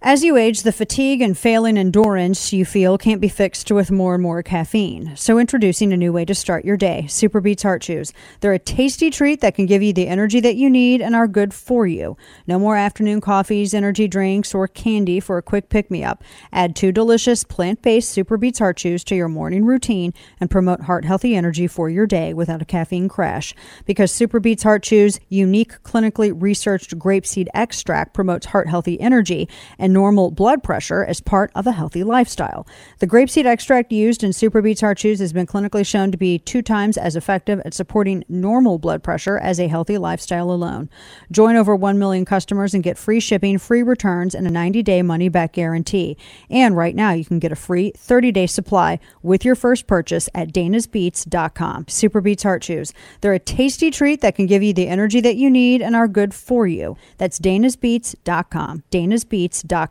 As you age, the fatigue and failing endurance you feel can't be fixed with more and more caffeine. So introducing a new way to start your day, Super Beets Heart Chews. They're a tasty treat that can give you the energy that you need and are good for you. No more afternoon coffees, energy drinks, or candy for a quick pick-me-up. Add 2 delicious plant-based Super Beets Heart Chews to your morning routine and promote heart-healthy energy for your day without a caffeine crash. Because Super Beets Heart Chews' unique, clinically researched grapeseed extract promotes heart-healthy energy and normal blood pressure as part of a healthy lifestyle. The grapeseed extract used in Super Beets Heart Chews has been clinically shown to be 2 times as effective at supporting normal blood pressure as a healthy lifestyle alone. Join over 1 million customers and get free shipping, free returns, and a 90-day money-back guarantee. And right now, you can get a free 30-day supply with your first purchase at danasbeats.com. Super Beets Heart Chews. They're a tasty treat that can give you the energy that you need and are good for you. That's danasbeats.com. danasbeats.com.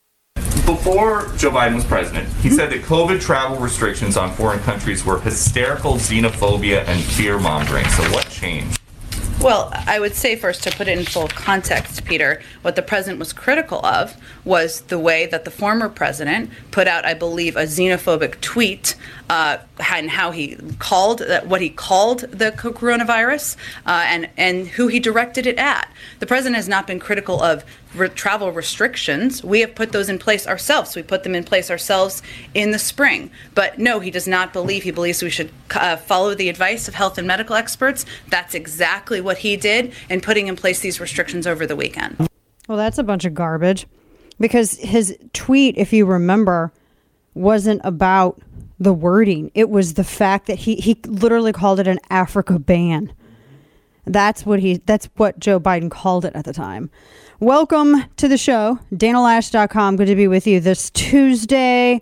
Before Joe Biden was president, he said that COVID travel restrictions on foreign countries were hysterical xenophobia and fear-mongering. So what changed? Well, I would say first, to put it in full context, Peter, what the president was critical of was the way that the former president put out, I believe, a xenophobic tweet and how he called what he called the coronavirus and who he directed it at. The president has not been critical of travel restrictions. We have put those in place ourselves. We put them in place ourselves in the spring. But no, he does not believe. He believes we should follow the advice of health and medical experts. That's exactly what he did in putting in place these restrictions over the weekend. Well, that's a bunch of garbage, because his tweet, if you remember, wasn't about the wording. It was the fact that he literally called it an Africa ban. That's what Joe Biden called it at the time. Welcome to the show, DanaLash.com. Good to be with you this Tuesday.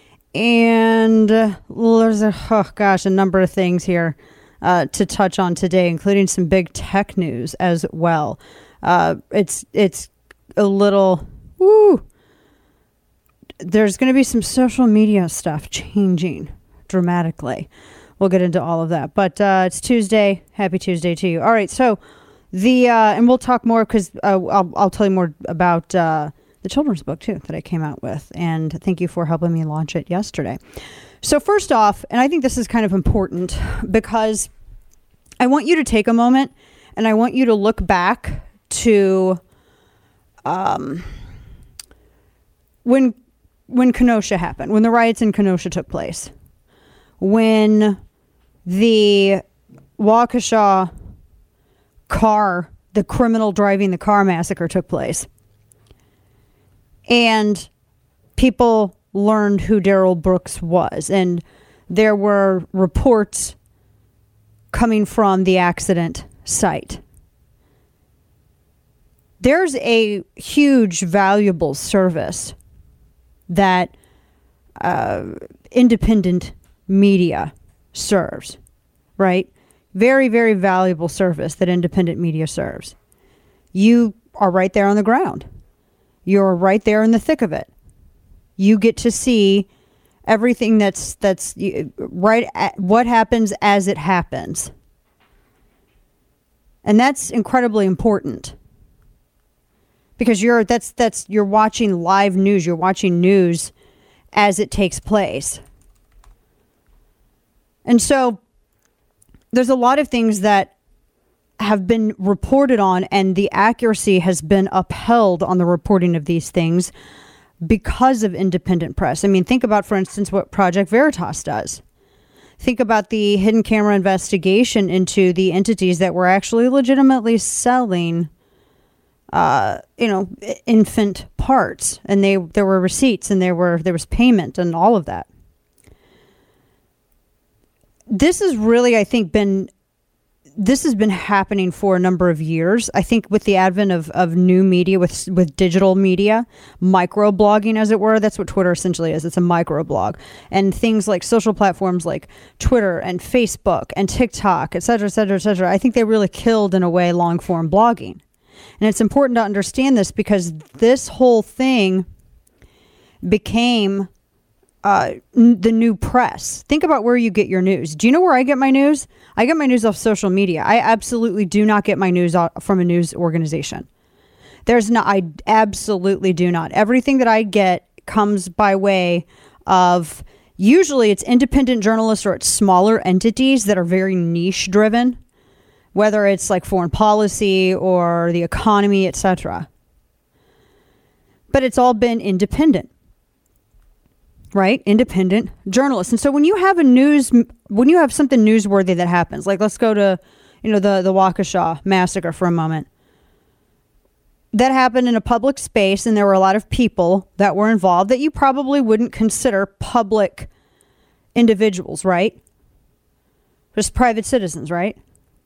And there's a number of things here to touch on today, including some big tech news as well. It's a little, there's going to be some social media stuff changing dramatically. We'll get into all of that. But it's Tuesday. Happy Tuesday to you. All right. So and we'll talk more, because I'll tell you more about the children's book too that I came out with. And thank you for helping me launch it yesterday. So first off, and I think this is kind of important, because I want you to take a moment and I want you to look back to when Kenosha happened, when the riots in Kenosha took place, when the Waukesha the criminal driving the car massacre took place, and people learned who Darrell Brooks was, and there were reports coming from the accident site. There's a huge, valuable service that independent media serves, right? Very, very valuable service that independent media serves. You are right there on the ground. You're right there in the thick of it. You get to see everything that's right at what happens as it happens. And that's incredibly important, because you're watching live news. You're watching news as it takes place. And so there's a lot of things that have been reported on, and the accuracy has been upheld on the reporting of these things because of independent press. I mean, think about, for instance, what Project Veritas does. Think about the hidden camera investigation into the entities that were actually legitimately selling infant parts, and there were receipts, and there was payment and all of that. This is really, I think, this has been happening for a number of years. I think with the advent of new media, with digital media, microblogging, as it were, that's what Twitter essentially is. It's a microblog. And things like social platforms like Twitter and Facebook and TikTok, et cetera, et cetera, et cetera, I think they really killed, in a way, long form blogging. And it's important to understand this, because this whole thing became the new press. Think about where you get your news. Do you know where I get my news? I get my news off social media. I absolutely do not get my news from a news organization. I absolutely do not. Everything that I get comes by way of, usually it's independent journalists or it's smaller entities that are very niche driven, whether it's like foreign policy or the economy, etc. But it's all been independent, right? Independent journalists. And so when you have something newsworthy that happens, like let's go to, the Waukesha massacre for a moment. That happened in a public space, and there were a lot of people that were involved that you probably wouldn't consider public individuals, right? Just private citizens, right?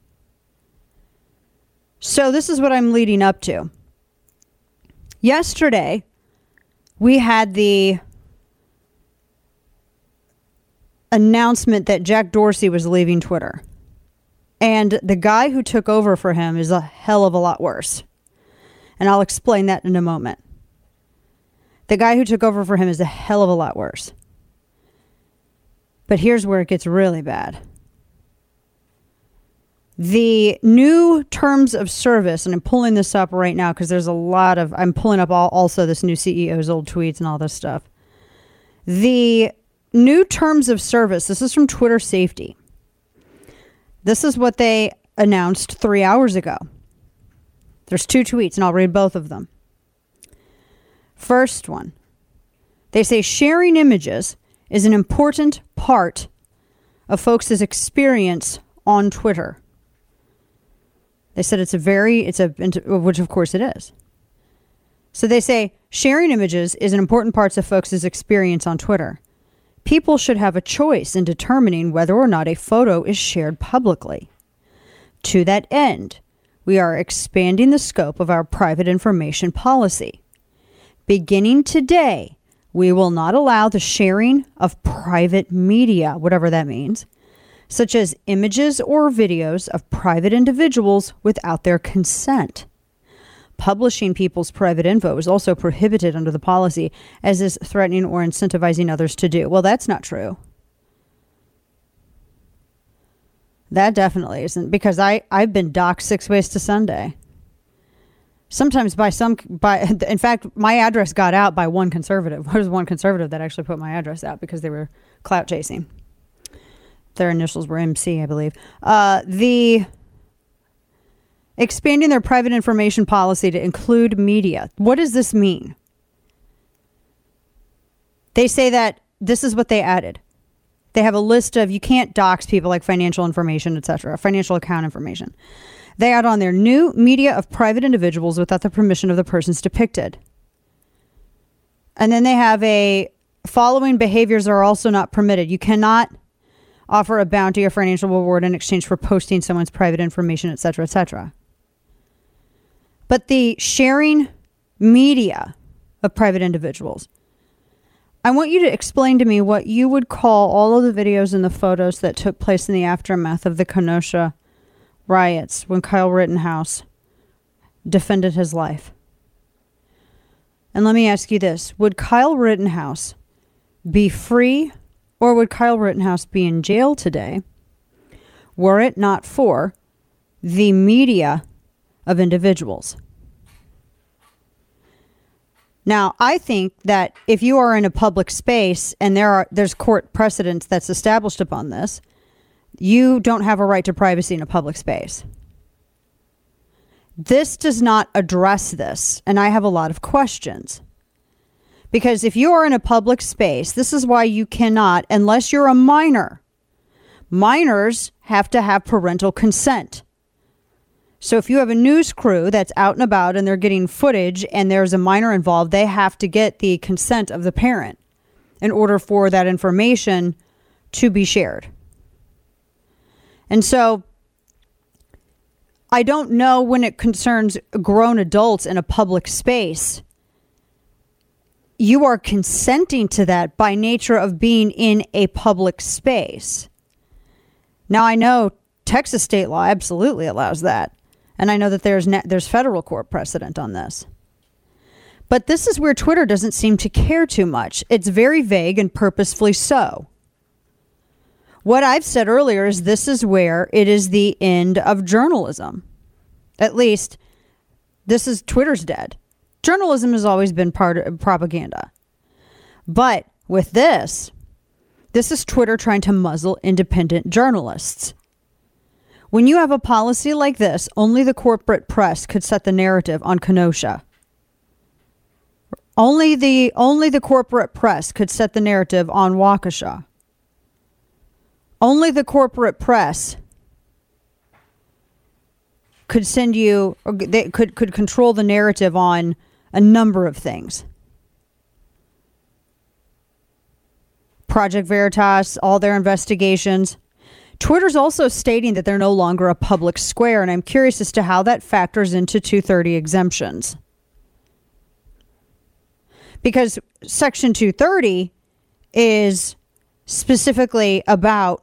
So this is what I'm leading up to. Yesterday, we had the announcement that Jack Dorsey was leaving Twitter. And the guy who took over for him is a hell of a lot worse. And I'll explain that in a moment. The guy who took over for him is a hell of a lot worse. But here's where it gets really bad. The new terms of service, and I'm pulling this up right now because there's I'm pulling up also this new CEO's old tweets and all this stuff. The new terms of service, this is from Twitter Safety. This is what they announced 3 hours ago. There's 2 tweets, and I'll read both of them. First one. They say sharing images is an important part of folks' experience on Twitter. They said which of course it is. So they say sharing images is an important part of folks' experience on Twitter. People should have a choice in determining whether or not a photo is shared publicly. To that end, we are expanding the scope of our private information policy. Beginning today, we will not allow the sharing of private media, whatever that means, such as images or videos of private individuals without their consent. Publishing people's private info is also prohibited under the policy, as is threatening or incentivizing others to do. Well, that's not true. That definitely isn't, because I've been doxxed 6 ways to Sunday. Sometimes in fact, my address got out by one conservative. There was one conservative that actually put my address out because they were clout chasing. Their initials were MC, I believe. The expanding their private information policy to include media. What does this mean? They say that this is what they added. They have a list of, you can't dox people like financial information, etc., financial account information. They add on their new media of private individuals without the permission of the persons depicted. And then they have following behaviors are also not permitted. You cannot offer a bounty or financial reward in exchange for posting someone's private information, etc., etc. But the sharing media of private individuals, I want you to explain to me what you would call all of the videos and the photos that took place in the aftermath of the Kenosha riots when Kyle Rittenhouse defended his life. And let me ask you this. Would Kyle Rittenhouse be free, or would Kyle Rittenhouse be in jail today were it not for the media of individuals? Now, I think that if you are in a public space and there's court precedents that's established upon this, you don't have a right to privacy in a public space. This does not address this, and I have a lot of questions. Because if you are in a public space, this is why you cannot, unless you're a minor. Minors have to have parental consent. So if you have a news crew that's out and about and they're getting footage and there's a minor involved, they have to get the consent of the parent in order for that information to be shared. And so I don't know when it concerns grown adults in a public space. You are consenting to that by nature of being in a public space. Now, I know Texas state law absolutely allows that. And I know that there's federal court precedent on this. But this is where Twitter doesn't seem to care too much. It's very vague and purposefully so. What I've said earlier is this is where it is the end of journalism. At least Twitter's dead. Journalism has always been part of propaganda. But with this is Twitter trying to muzzle independent journalists. When you have a policy like this, only the corporate press could set the narrative on Kenosha. Only the corporate press could set the narrative on Waukesha. Only the corporate press could send you, or they could control the narrative on a number of things. Project Veritas, all their investigations. Twitter's also stating that they're no longer a public square, and I'm curious as to how that factors into 230 exemptions. Because Section 230 is specifically about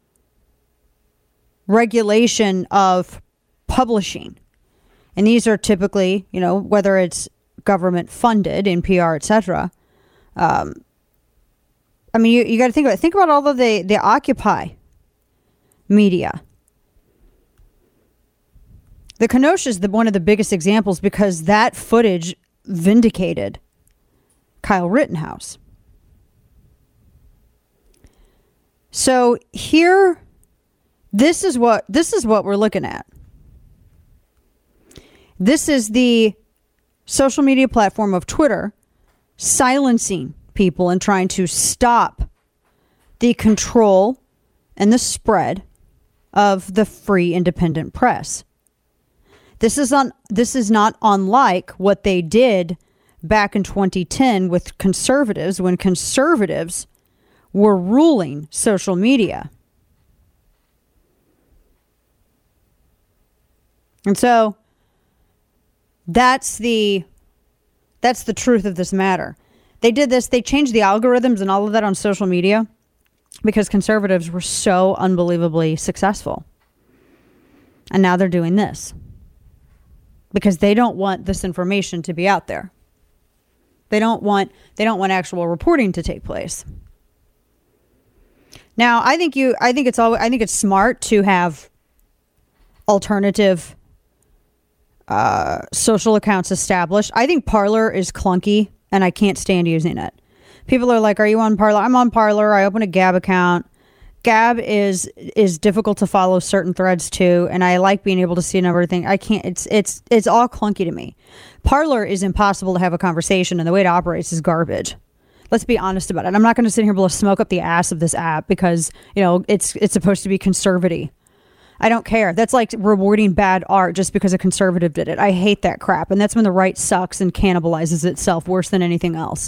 regulation of publishing. And these are typically, whether it's government funded, NPR, etc. You got to think about all of the Occupy media. The Kenosha is one of the biggest examples because that footage vindicated Kyle Rittenhouse. So here, this is what we're looking at. This is the social media platform of Twitter silencing people and trying to stop the control and the spread of the free independent press. This is not unlike what they did back in 2010 with conservatives, when conservatives were ruling social media. And so that's the truth of this matter. They did this, they changed the algorithms and all of that on social media because conservatives were so unbelievably successful. And now they're doing this because they don't want this information to be out there. They don't want actual reporting to take place. Now, I think it's smart to have alternative social accounts established. I think Parler is clunky and I can't stand using it. People are like, "Are you on Parler?" I'm on Parler. I open a Gab account. Gab is difficult to follow certain threads too, and I like being able to see a number of things. I can't. It's all clunky to me. Parler is impossible to have a conversation, and the way it operates is garbage. Let's be honest about it. I'm not going to sit here and blow smoke up the ass of this app because it's supposed to be conservative. I don't care. That's like rewarding bad art just because a conservative did it. I hate that crap, and that's when the right sucks and cannibalizes itself worse than anything else.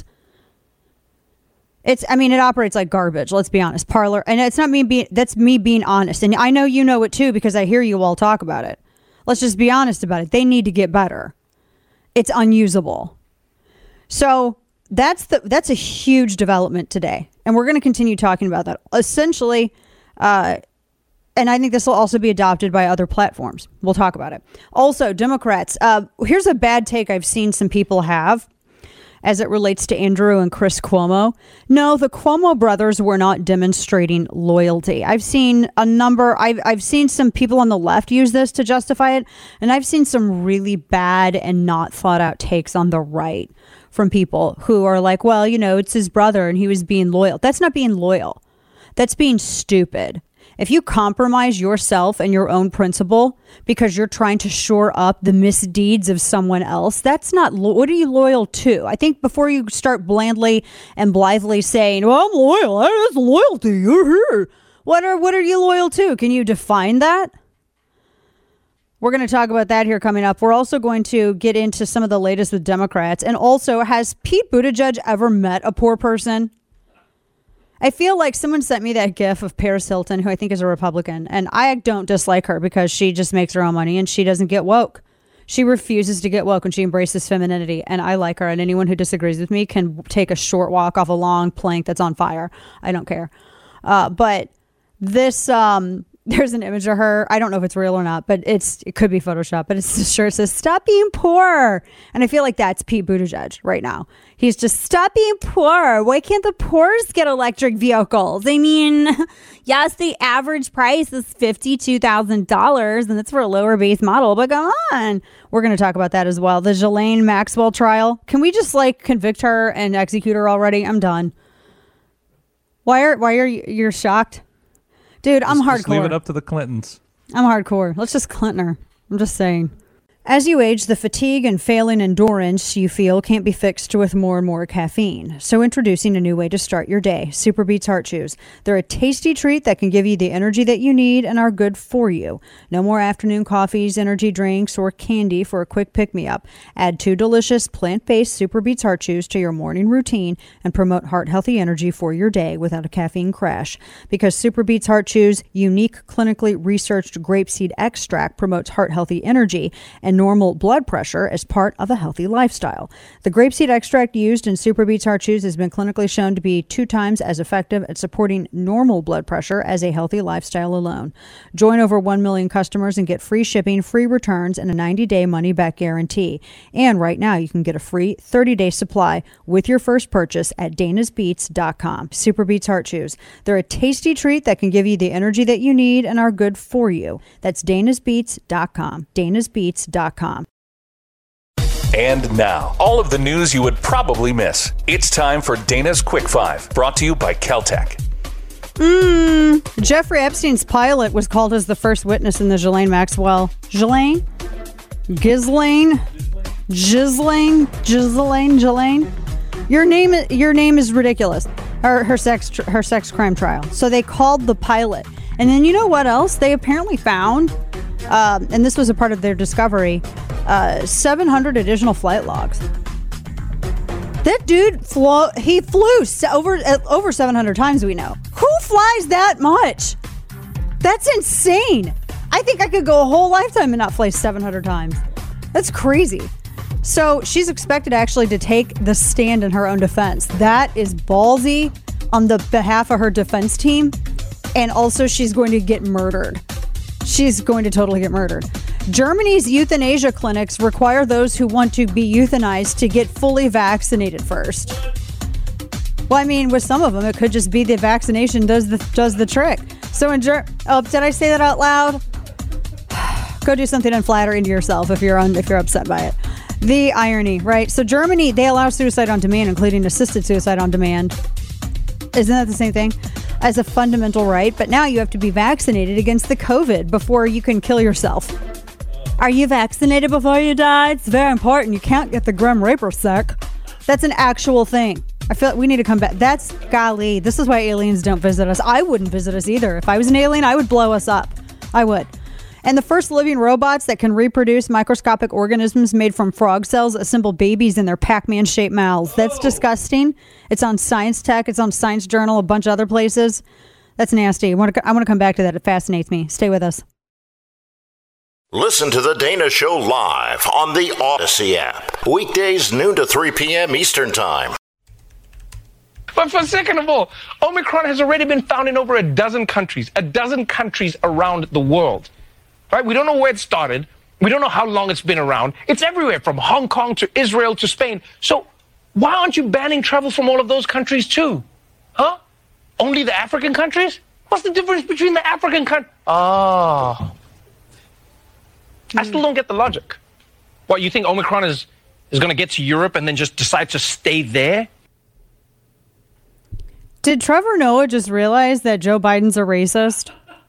It operates like garbage. Let's be honest. Parler, and it's not me that's me being honest. And I know you know it too because I hear you all talk about it. Let's just be honest about it. They need to get better. It's unusable. So that's a huge development today. And we're going to continue talking about that. Essentially, and I think this will also be adopted by other platforms. We'll talk about it. Also, Democrats, here's a bad take I've seen some people have as it relates to Andrew and Chris Cuomo. No, the Cuomo brothers were not demonstrating loyalty. I've seen I've seen some people on the left use this to justify it, and I've seen some really bad and not thought out takes on the right from people who are like, well, it's his brother and he was being loyal. That's not being loyal. That's being stupid. If you compromise yourself and your own principle because you're trying to shore up the misdeeds of someone else, that's not, what are you loyal to? I think before you start blandly and blithely saying, well, I'm loyal, that's loyalty, you're here. What are you loyal to? Can you define that? We're going to talk about that here coming up. We're also going to get into some of the latest with Democrats. And also, has Pete Buttigieg ever met a poor person? I feel like someone sent me that gif of Paris Hilton, who I think is a Republican, and I don't dislike her because she just makes her own money and she doesn't get woke. She refuses to get woke and she embraces femininity, and I like her, and anyone who disagrees with me can take a short walk off a long plank that's on fire. I don't care. But this There's an image of her. I don't know if it's real or not, but it could be Photoshop. But it's the shirt says "Stop being poor," and I feel like that's Pete Buttigieg right now. He's just stop being poor. Why can't the poors get electric vehicles? I mean, yes, the average price is $52,000, and that's for a lower base model. But come on, we're going to talk about that as well. The Ghislaine Maxwell trial. Can we just convict her and execute her already? I'm done. Why are you shocked? Dude, I'm hardcore. Just leave it up to the Clintons. I'm hardcore. Let's just Clinton her. I'm just saying. As you age, the fatigue and failing endurance you feel can't be fixed with more and more caffeine. So introducing a new way to start your day, Super Beets Heart Chews. They're a tasty treat that can give you the energy that you need and are good for you. No more afternoon coffees, energy drinks, or candy for a quick pick-me-up. Add 2 delicious plant-based Super Beets Heart Chews to your morning routine and promote heart-healthy energy for your day without a caffeine crash. Because Super Beets Heart Chews' unique, clinically researched grapeseed extract promotes heart-healthy energy and normal blood pressure as part of a healthy lifestyle. The grapeseed extract used in Super Beets Heart Chews has been clinically shown to be 2 times as effective at supporting normal blood pressure as a healthy lifestyle alone. Join over 1 million customers and get free shipping, free returns, and a 90-day money-back guarantee. And right now, you can get a free 30-day supply with your first purchase at danasbeats.com. Super Beets Heart Chews. They're a tasty treat that can give you the energy that you need and are good for you. That's danasbeats.com. danasbeats.com. And now, all of the news you would probably miss. It's time for Dana's Quick 5, brought to you by Caltech. Jeffrey Epstein's pilot was called as the first witness in the Ghislaine Maxwell. Ghislaine? Your name is ridiculous. Her sex crime trial. So they called the pilot. And then you know what else? They apparently found, and this was a part of their discovery, 700 additional flight logs. That dude flew over 700 times, we know. Who flies that much? That's insane. I think I could go a whole lifetime and not fly 700 times. That's crazy. So she's expected actually to take the stand in her own defense. That is ballsy on the behalf of her defense team. And also she's going to get murdered. She's going to totally get murdered. Germany's euthanasia clinics require those who want to be euthanized to get fully vaccinated first. Well, I mean, with some of them, it could just be the vaccination does the trick. So in did I say that out loud? Go do something unflattering to yourself if you're upset by it. The irony, right? So Germany, they allow suicide on demand, including assisted suicide on demand. Isn't that the same thing? As a fundamental right, but now you have to be vaccinated against the COVID before you can kill yourself. Are you vaccinated before you die? It's very important. You can't get the Grim Reaper sick. That's an actual thing. I feel like we need to come back. That's golly. This is why aliens don't visit us. I wouldn't visit us either. If I was an alien, I would blow us up. I would. And the first living robots that can reproduce microscopic organisms made from frog cells assemble babies in their Pac-Man shaped mouths. That's disgusting. It's on Science Tech. It's on Science Journal, a bunch of other places. That's nasty. I want to come back to that. It fascinates me. Stay with us. Listen to The Dana Show live on the Odyssey app. Weekdays noon to 3 p.m. Eastern Time. But for second of all, Omicron has already been found in over a dozen countries around the world. Right? We don't know where it started. We don't know how long it's been around. It's everywhere from Hong Kong to Israel to Spain. So why aren't you banning travel from all of those countries too? Huh? Only the African countries? What's the difference between the African countries? Oh. I still don't get the logic. What, you think Omicron is going to get to Europe and then just decide to stay there? Did Trevor Noah just realize that Joe Biden's a racist?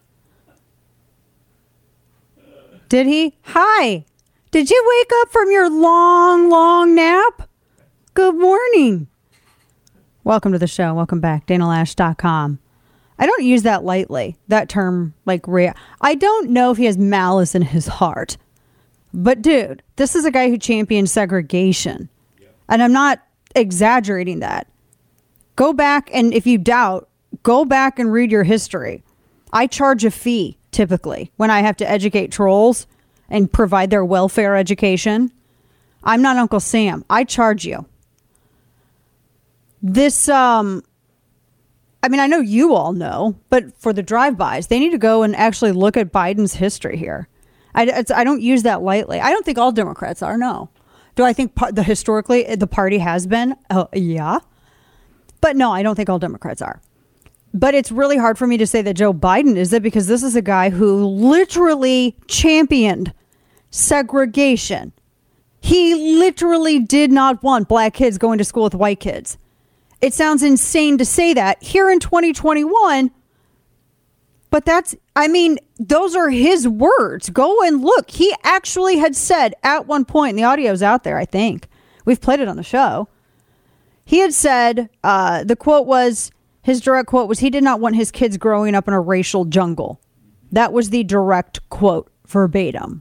Did he? Hi. Did you wake up from your long nap? Good morning. Welcome to the show. Welcome back. DanaLash.com. I don't use that lightly, that term, I don't know if he has malice in his heart. But, dude, this is a guy who champions segregation. And I'm not exaggerating that. Go back, and if you doubt, go back and read your history. I charge a fee, typically, when I have to educate trolls and provide their welfare education. I'm not Uncle Sam. I charge you. This, I mean, I know you all know, but for the drive-bys, they need to go and actually look at Biden's history here. I don't use that lightly. I don't think all Democrats are, no. Do I think historically the party has been? Yeah. But no, I don't think all Democrats are. But it's really hard for me to say that Joe Biden is it, because this is a guy who literally championed segregation. He literally did not want black kids going to school with white kids. It sounds insane to say that here in 2021, but those are his words. Go and look. He actually had said at one point, and the audio's out there, I think. We've played it on the show. He had said, his direct quote was, he did not want his kids growing up in a racial jungle. That was the direct quote, verbatim.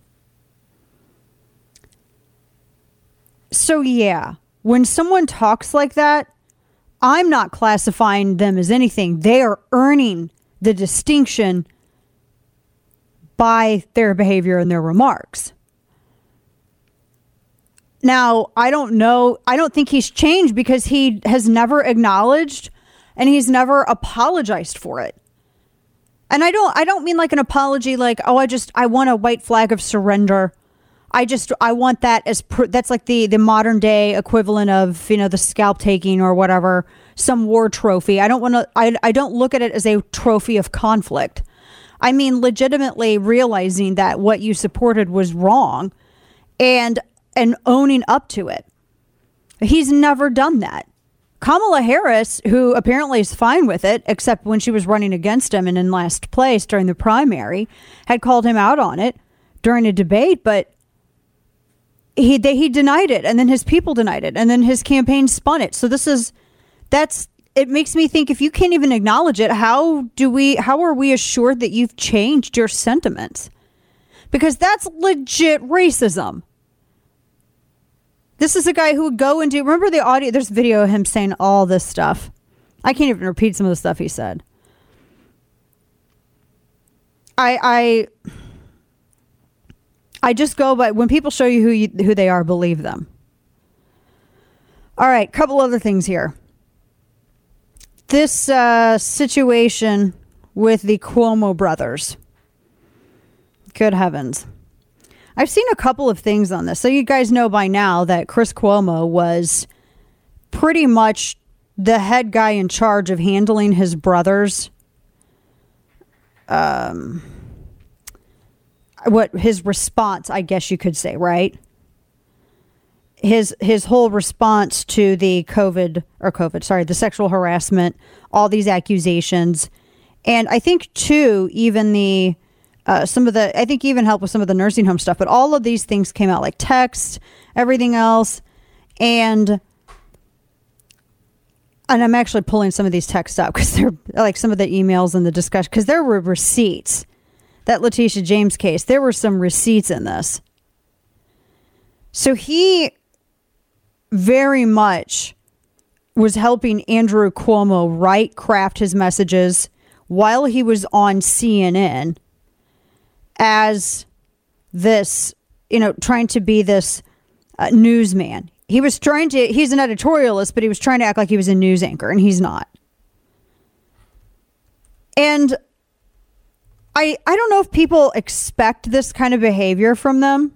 So yeah, when someone talks like that, I'm not classifying them as anything. They are earning the distinction by their behavior and their remarks. Now, I don't know. I don't think he's changed because he has never acknowledged and he's never apologized for it. And I don't mean like an apology like, I want a white flag of surrender. I want that as that's like the modern day equivalent of, the scalp taking or whatever, some war trophy. I don't look at it as a trophy of conflict. I mean, legitimately realizing that what you supported was wrong and owning up to it. He's never done that. Kamala Harris, who apparently is fine with it, except when she was running against him and in last place during the primary, had called him out on it during a debate, but he denied it, and then his people denied it, and then his campaign spun it. So it makes me think, if you can't even acknowledge it, how are we assured that you've changed your sentiments? Because that's legit racism. This is a guy who would go and remember the audio, there's video of him saying all this stuff. I can't even repeat some of the stuff he said. I just go by, when people show you who they are, believe them. All right, couple other things here. This situation with the Cuomo brothers. Good heavens. I've seen a couple of things on this. So you guys know by now that Chris Cuomo was pretty much the head guy in charge of handling his brothers' his response, I guess you could say, right? His whole response to the the sexual harassment, all these accusations. And I think too, even even helped with some of the nursing home stuff, but all of these things came out, like text, everything else. And I'm actually pulling some of these texts up because they're like some of the emails and the discussion, because there were receipts. That Letitia James case, there were some receipts in this. So he very much was helping Andrew Cuomo craft his messages while he was on CNN as this, trying to be this newsman. He's an editorialist, but he was trying to act like he was a news anchor, and he's not. And I don't know if people expect this kind of behavior from them,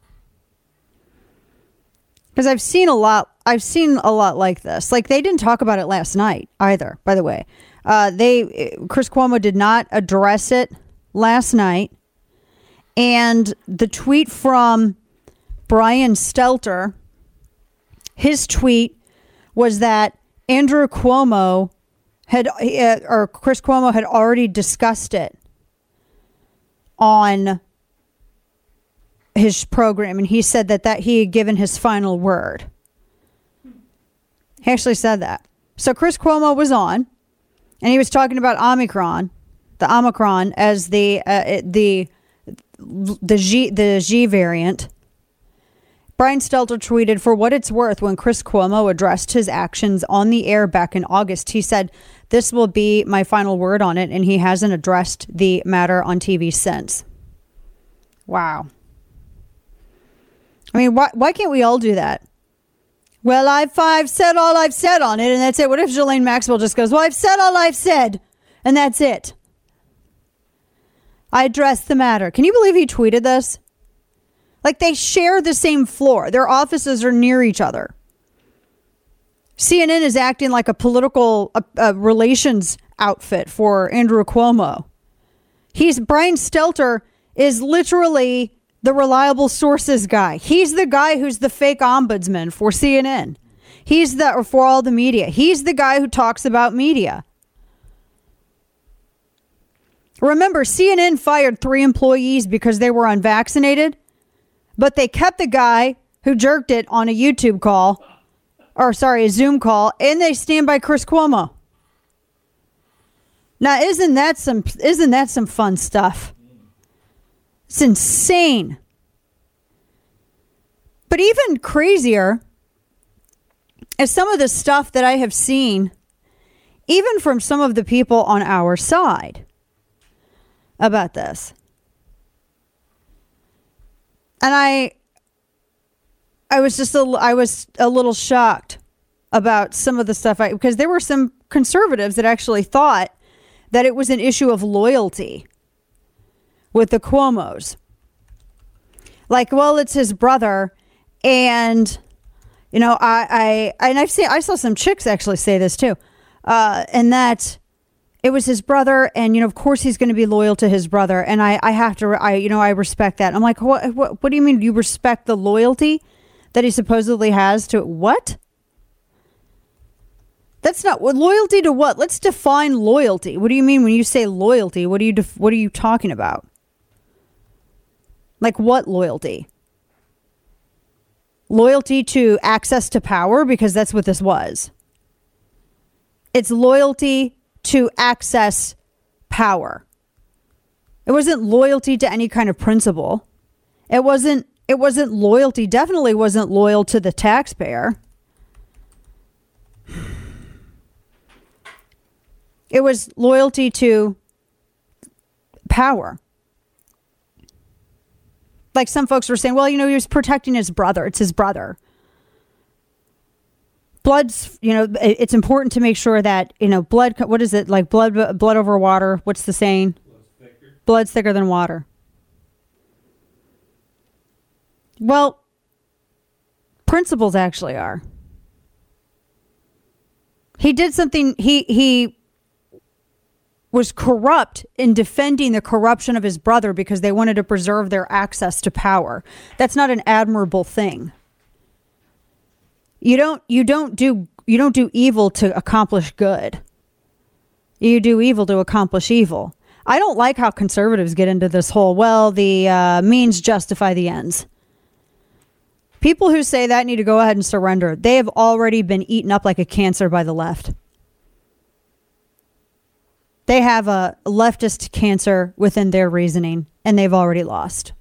because I've seen a lot like this. Like, they didn't talk about it last night either, by the way. Chris Cuomo did not address it last night. And the tweet from Brian Stelter, his tweet was that Chris Cuomo had already discussed it on his program, and he said that he had given his final word. He actually said that. So Chris Cuomo was on, and he was talking about Omicron as the G variant. Brian Stelter tweeted, "For what it's worth, when Chris Cuomo addressed his actions on the air back in August, he said, 'This will be my final word on it,' and he hasn't addressed the matter on TV since." Wow. I mean, why can't we all do that? Well, I've said all I've said on it, and that's it. What if Ghislaine Maxwell just goes, well, I've said all I've said, and that's it. I addressed the matter. Can you believe he tweeted this? Like, they share the same floor. Their offices are near each other. CNN is acting like a political relations outfit for Andrew Cuomo. Brian Stelter is literally the reliable sources guy. He's the guy who's the fake ombudsman for CNN. Or for all the media. He's the guy who talks about media. Remember, CNN fired 3 employees because they were unvaccinated, but they kept the guy who jerked it on a YouTube call, a Zoom call, and they stand by Chris Cuomo. Now, isn't that some fun stuff? It's insane. But even crazier is some of the stuff that I have seen, even from some of the people on our side about this. And I was a little shocked about some of the stuff because there were some conservatives that actually thought that it was an issue of loyalty with the Cuomos. Like, well, it's his brother, and I saw some chicks actually say this too, and that it was his brother, and of course he's going to be loyal to his brother, and I respect that. I'm like, what do you mean you respect the loyalty that he supposedly has to what? That's not loyalty to what? Let's define loyalty. What do you mean when you say loyalty? What are you talking about? Like what loyalty? Loyalty to access to power, because that's what this was. It's loyalty to access power. It wasn't loyalty to any kind of principle. It wasn't loyalty, definitely wasn't loyal to the taxpayer. It was loyalty to power. Like some folks were saying, well, he was protecting his brother. It's his brother. Blood's, it's important to make sure that, blood, what is it? Like blood over water. What's the saying? Blood's thicker than water. Well, principles actually are. He did something, he was corrupt in defending the corruption of his brother because they wanted to preserve their access to power. That's not an admirable thing. You don't do evil to accomplish good. You do evil to accomplish evil. I don't like how conservatives get into this whole, the means justify the ends. People who say that need to go ahead and surrender. They have already been eaten up like a cancer by the left. They have a leftist cancer within their reasoning, and they've already lost.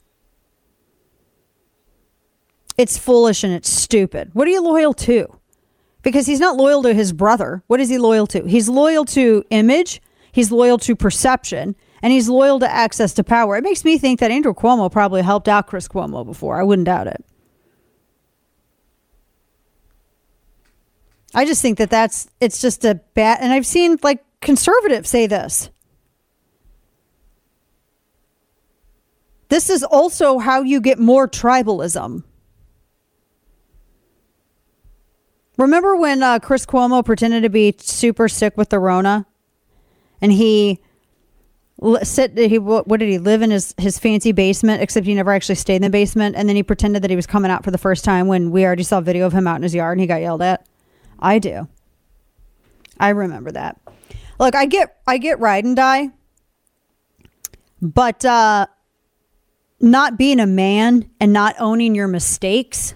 It's foolish and it's stupid. What are you loyal to? Because he's not loyal to his brother. What is he loyal to? He's loyal to image, he's loyal to perception, and he's loyal to access to power. It makes me think that Andrew Cuomo probably helped out Chris Cuomo before. I wouldn't doubt it. I just think it's just a bad, and I've seen conservatives say this. This is also how you get more tribalism. Remember when Chris Cuomo pretended to be super sick with the Rona? And what did he live in his fancy basement, except he never actually stayed in the basement. And then he pretended that he was coming out for the first time when we already saw video of him out in his yard and he got yelled at. I do. I remember that. Look, I get ride and die, but not being a man and not owning your mistakes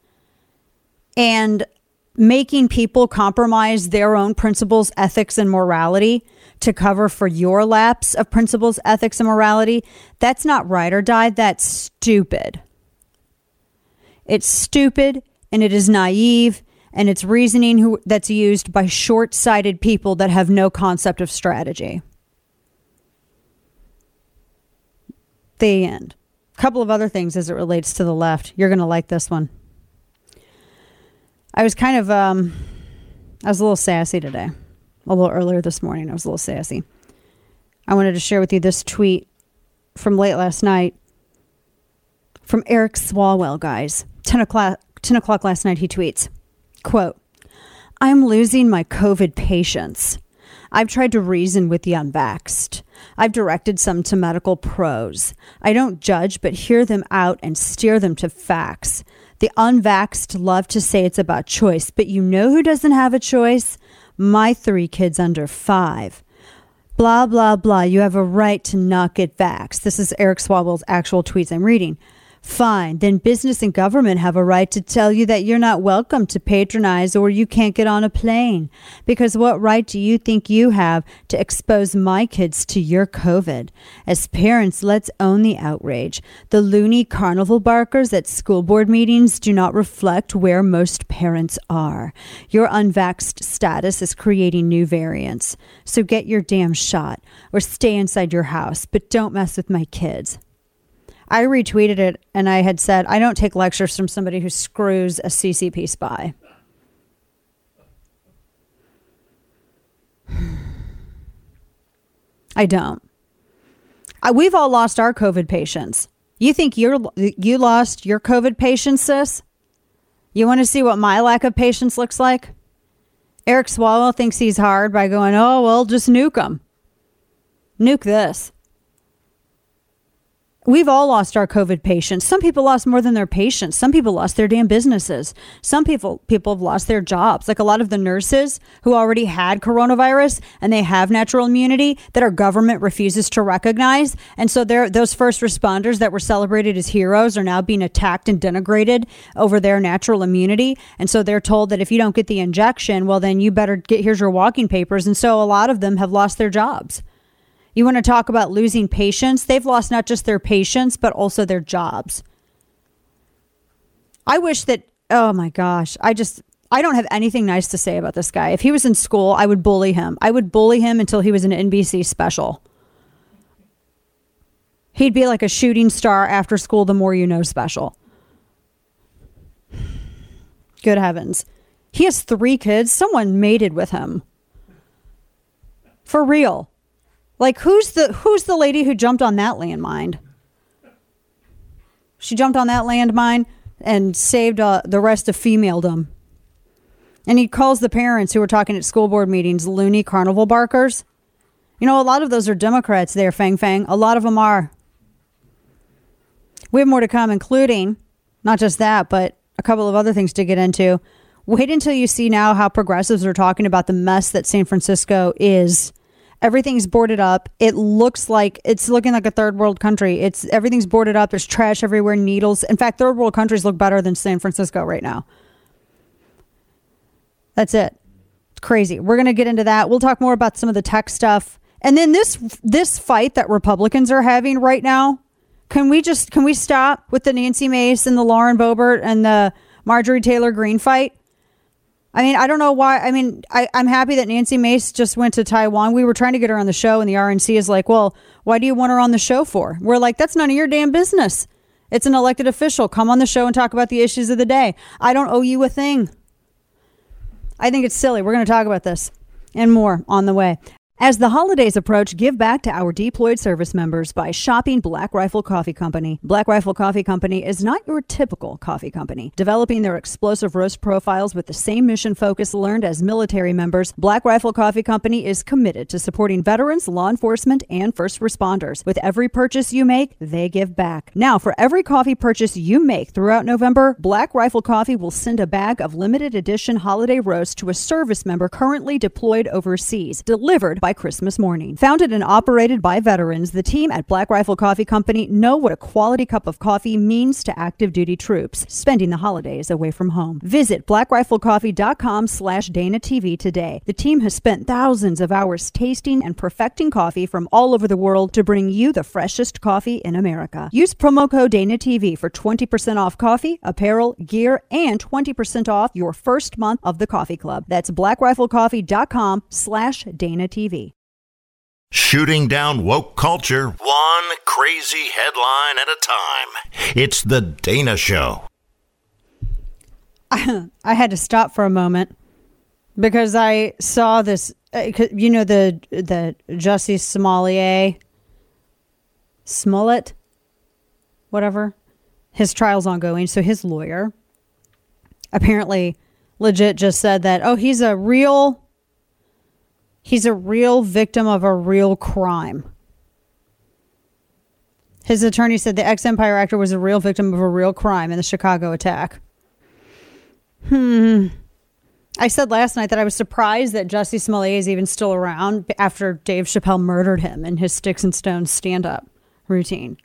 and making people compromise their own principles, ethics, and morality to cover for your lapse of principles, ethics, and morality, that's not ride or die. That's stupid. It's stupid and it is naive. And it's reasoning that's used by short-sighted people that have no concept of strategy. The end. A couple of other things as it relates to the left. You're going to like this one. I was kind of, I was a little sassy today. A little earlier this morning, I was a little sassy. I wanted to share with you this tweet from late last night from Eric Swalwell, guys. 10 o'clock last night, he tweets, quote, I'm losing my COVID patience. I've tried to reason with the unvaxxed. I've directed some to medical pros. I don't judge, but hear them out and steer them to facts. The unvaxxed love to say it's about choice, but you know who doesn't have a choice? My 3 kids under 5. Blah, blah, blah. You have a right to not get vaxxed. This is Eric Swalwell's actual tweets I'm reading. Fine, then business and government have a right to tell you that you're not welcome to patronize or you can't get on a plane. Because what right do you think you have to expose my kids to your COVID? As parents, let's own the outrage. The loony carnival barkers at school board meetings do not reflect where most parents are. Your unvaxxed status is creating new variants. So get your damn shot or stay inside your house, but don't mess with my kids. I retweeted it and I had said, I don't take lectures from somebody who screws a CCP spy. I don't. We've all lost our COVID patience. You think you lost your COVID patience, sis? You want to see what my lack of patience looks like? Eric Swalwell thinks he's hard by going, oh, well, just nuke them. Nuke this. We've all lost our COVID patience. Some people lost more than their patience. Some people lost their damn businesses. Some people have lost their jobs. Like a lot of the nurses who already had coronavirus and they have natural immunity that our government refuses to recognize. And so those first responders that were celebrated as heroes are now being attacked and denigrated over their natural immunity. And so they're told that if you don't get the injection, well, then you better here's your walking papers. And so a lot of them have lost their jobs. You want to talk about losing patience? They've lost not just their patience, but also their jobs. I wish that, oh my gosh, I don't have anything nice to say about this guy. If he was in school, I would bully him. I would bully him until he was an NBC special. He'd be like a shooting star after school, the more you know special. Good heavens. He has 3 kids. Someone mated with him. For real. Like, who's the lady who jumped on that landmine? She jumped on that landmine and saved the rest of femaledom. And he calls the parents who were talking at school board meetings loony carnival barkers. You know, a lot of those are Democrats there, Fang Fang. A lot of them are. We have more to come, including, not just that, but a couple of other things to get into. Wait until you see now how progressives are talking about the mess that San Francisco is. Everything's boarded up. It's looking like a third world country. Everything's boarded up. There's trash everywhere, needles. In fact, third world countries look better than San Francisco right now. That's it. It's crazy. We're going to get into that. We'll talk more about some of the tech stuff. And then this fight that Republicans are having right now. Can we stop with the Nancy Mace and the Lauren Boebert and the Marjorie Taylor Greene fight? I mean, I don't know why. I mean, I'm happy that Nancy Mace just went to Taiwan. We were trying to get her on the show, and the RNC is like, well, why do you want her on the show for? We're like, that's none of your damn business. It's an elected official. Come on the show and talk about the issues of the day. I don't owe you a thing. I think it's silly. We're going to talk about this and more on the way. As the holidays approach, give back to our deployed service members by shopping Black Rifle Coffee Company. Black Rifle Coffee Company is not your typical coffee company. Developing their explosive roast profiles with the same mission focus learned as military members, Black Rifle Coffee Company is committed to supporting veterans, law enforcement, and first responders. With every purchase you make, they give back. Now, for every coffee purchase you make throughout November, Black Rifle Coffee will send a bag of limited edition holiday roast to a service member currently deployed overseas, delivered by Christmas morning. Founded and operated by veterans, the team at Black Rifle Coffee Company know what a quality cup of coffee means to active duty troops spending the holidays away from home. Visit blackriflecoffee.com/DanaTV today. The team has spent thousands of hours tasting and perfecting coffee from all over the world to bring you the freshest coffee in America. Use promo code DanaTV for 20% off coffee, apparel, gear, and 20% off your first month of the coffee club. That's blackriflecoffee.com/DanaTV. Shooting down woke culture, one crazy headline at a time. It's The Dana Show. I had to stop for a moment because I saw this, the Jussie Smollett, whatever, his trial's ongoing. So his lawyer apparently legit just said that, oh, he's a real victim of a real crime. His attorney said the ex-Empire actor was a real victim of a real crime in the Chicago attack. I said last night that I was surprised that Jussie Smollett is even still around after Dave Chappelle murdered him in his Sticks and Stones stand-up routine.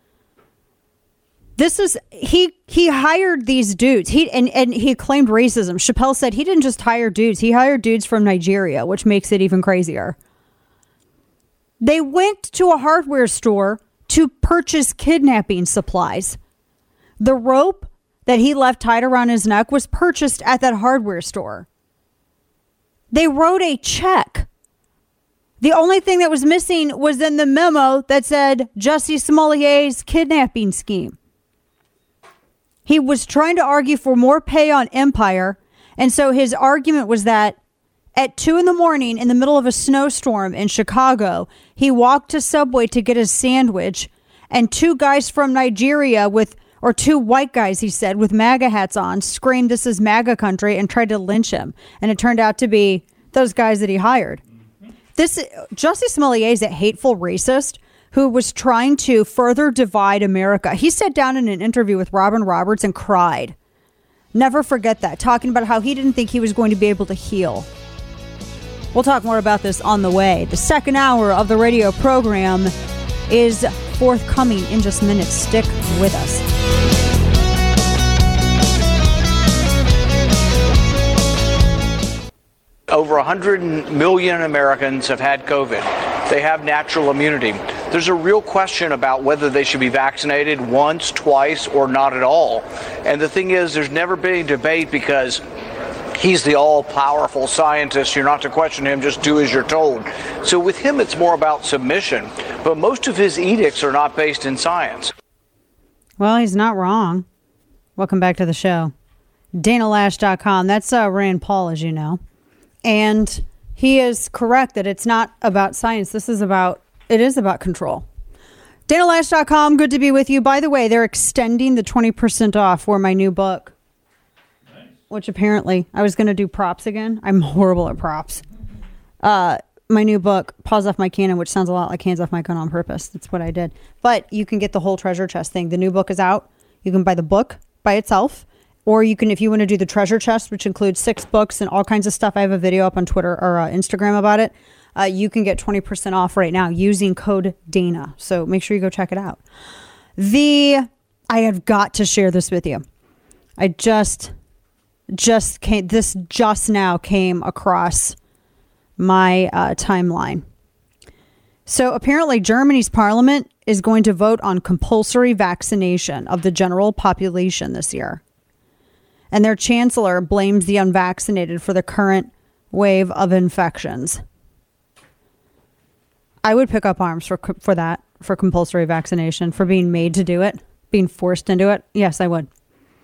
This is, he hired these dudes. And he claimed racism. Chappelle said he didn't just hire dudes. He hired dudes from Nigeria, which makes it even crazier. They went to a hardware store to purchase kidnapping supplies. The rope that he left tied around his neck was purchased at that hardware store. They wrote a check. The only thing that was missing was in the memo that said Jussie Smollett's kidnapping scheme. He was trying to argue for more pay on Empire, and so his argument was that at 2 a.m. in the middle of a snowstorm in Chicago, he walked to Subway to get his sandwich, and two guys from Nigeria or two white guys, he said, with MAGA hats on, screamed, "This is MAGA country," and tried to lynch him. And it turned out to be those guys that he hired. Jussie Smollett is a hateful racist who was trying to further divide America. He sat down in an interview with Robin Roberts and cried. Never forget that, talking about how he didn't think he was going to be able to heal. We'll talk more about this on the way. The second hour of the radio program is forthcoming in just minutes. Stick with us. Over 100 million Americans have had COVID. They have natural immunity. There's a real question about whether they should be vaccinated once, twice, or not at all. And the thing is, there's never been a debate because he's the all-powerful scientist. You're not to question him, just do as you're told. So with him, it's more about submission. But most of his edicts are not based in science. Well, he's not wrong. Welcome back to the show. DanaLash.com. That's Rand Paul, as you know. And he is correct that it's not about science. It is about control. DanaLash.com. Good to be with you. By the way, they're extending the 20% off for my new book. Which apparently I was going to do props again. I'm horrible at props. My new book, Paws Off My Cannon, which sounds a lot like Hands Off My Gun on purpose. That's what I did. But you can get the whole treasure chest thing. The new book is out. You can buy the book by itself. Or you can, if you want to do the treasure chest, which includes 6 books and all kinds of stuff. I have a video up on Twitter or Instagram about it. You can get 20% off right now using code Dana. So make sure you go check it out. I have got to share this with you. I just now came across my timeline. So apparently Germany's parliament is going to vote on compulsory vaccination of the general population this year. And their chancellor blames the unvaccinated for the current wave of infections. I would pick up arms for that, for compulsory vaccination, for being made to do it, being forced into it. Yes, I would.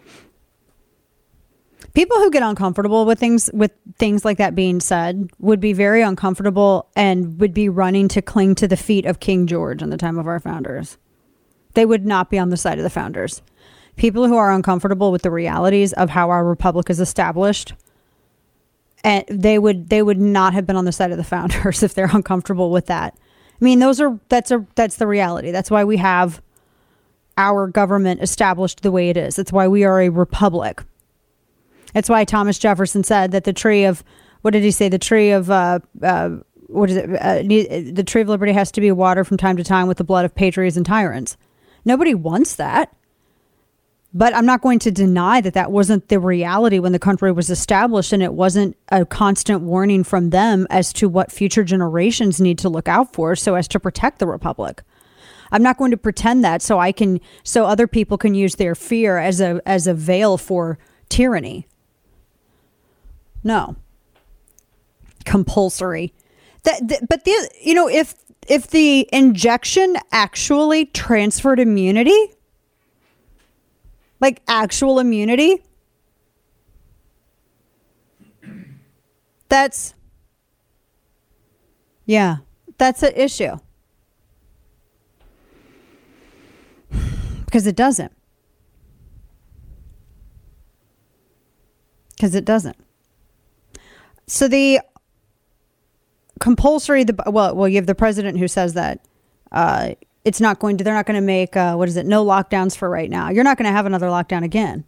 People who get uncomfortable with things like that being said would be very uncomfortable and would be running to cling to the feet of King George in the time of our founders. They would not be on the side of the founders. People who are uncomfortable with the realities of how our republic is established, and they would not have been on the side of the founders if they're uncomfortable with that. I mean, that's the reality. That's why we have our government established the way it is. That's why we are a republic. That's why Thomas Jefferson said that the tree of, what did he say? The tree of, the tree of liberty has to be watered from time to time with the blood of patriots and tyrants. Nobody wants that. But I'm not going to deny that wasn't the reality when the country was established, and it wasn't a constant warning from them as to what future generations need to look out for so as to protect the republic. I'm not going to pretend that so other people can use their fear as a veil for tyranny. No. Compulsory. If the injection actually transferred immunity, like actual immunity, That's an issue. Because it doesn't. So the compulsory, you have the president who says that they're not going to make, no lockdowns for right now. You're not going to have another lockdown again.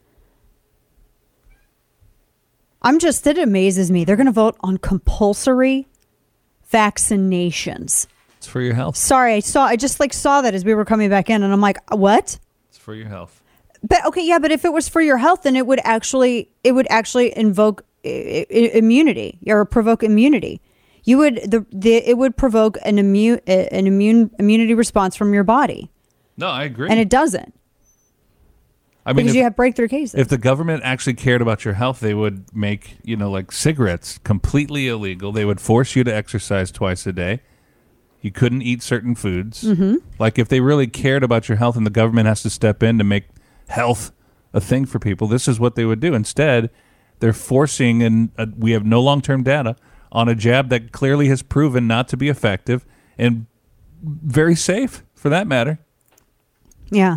It amazes me. They're going to vote on compulsory vaccinations. It's for your health. Sorry, I just saw that as we were coming back in, and I'm like, what? It's for your health. But okay, yeah, but if it was for your health, then it would actually invoke immunity or provoke immunity. It would provoke an immunity response from your body. No, I agree. And it doesn't. I mean, because you have breakthrough cases. If the government actually cared about your health, they would make, like cigarettes completely illegal. They would force you to exercise twice a day. You couldn't eat certain foods. Mm-hmm. Like if they really cared about your health and the government has to step in to make health a thing for people, this is what they would do. Instead, they're forcing, and we have no long-term data, on a jab that clearly has proven not to be effective and very safe, for that matter. Yeah.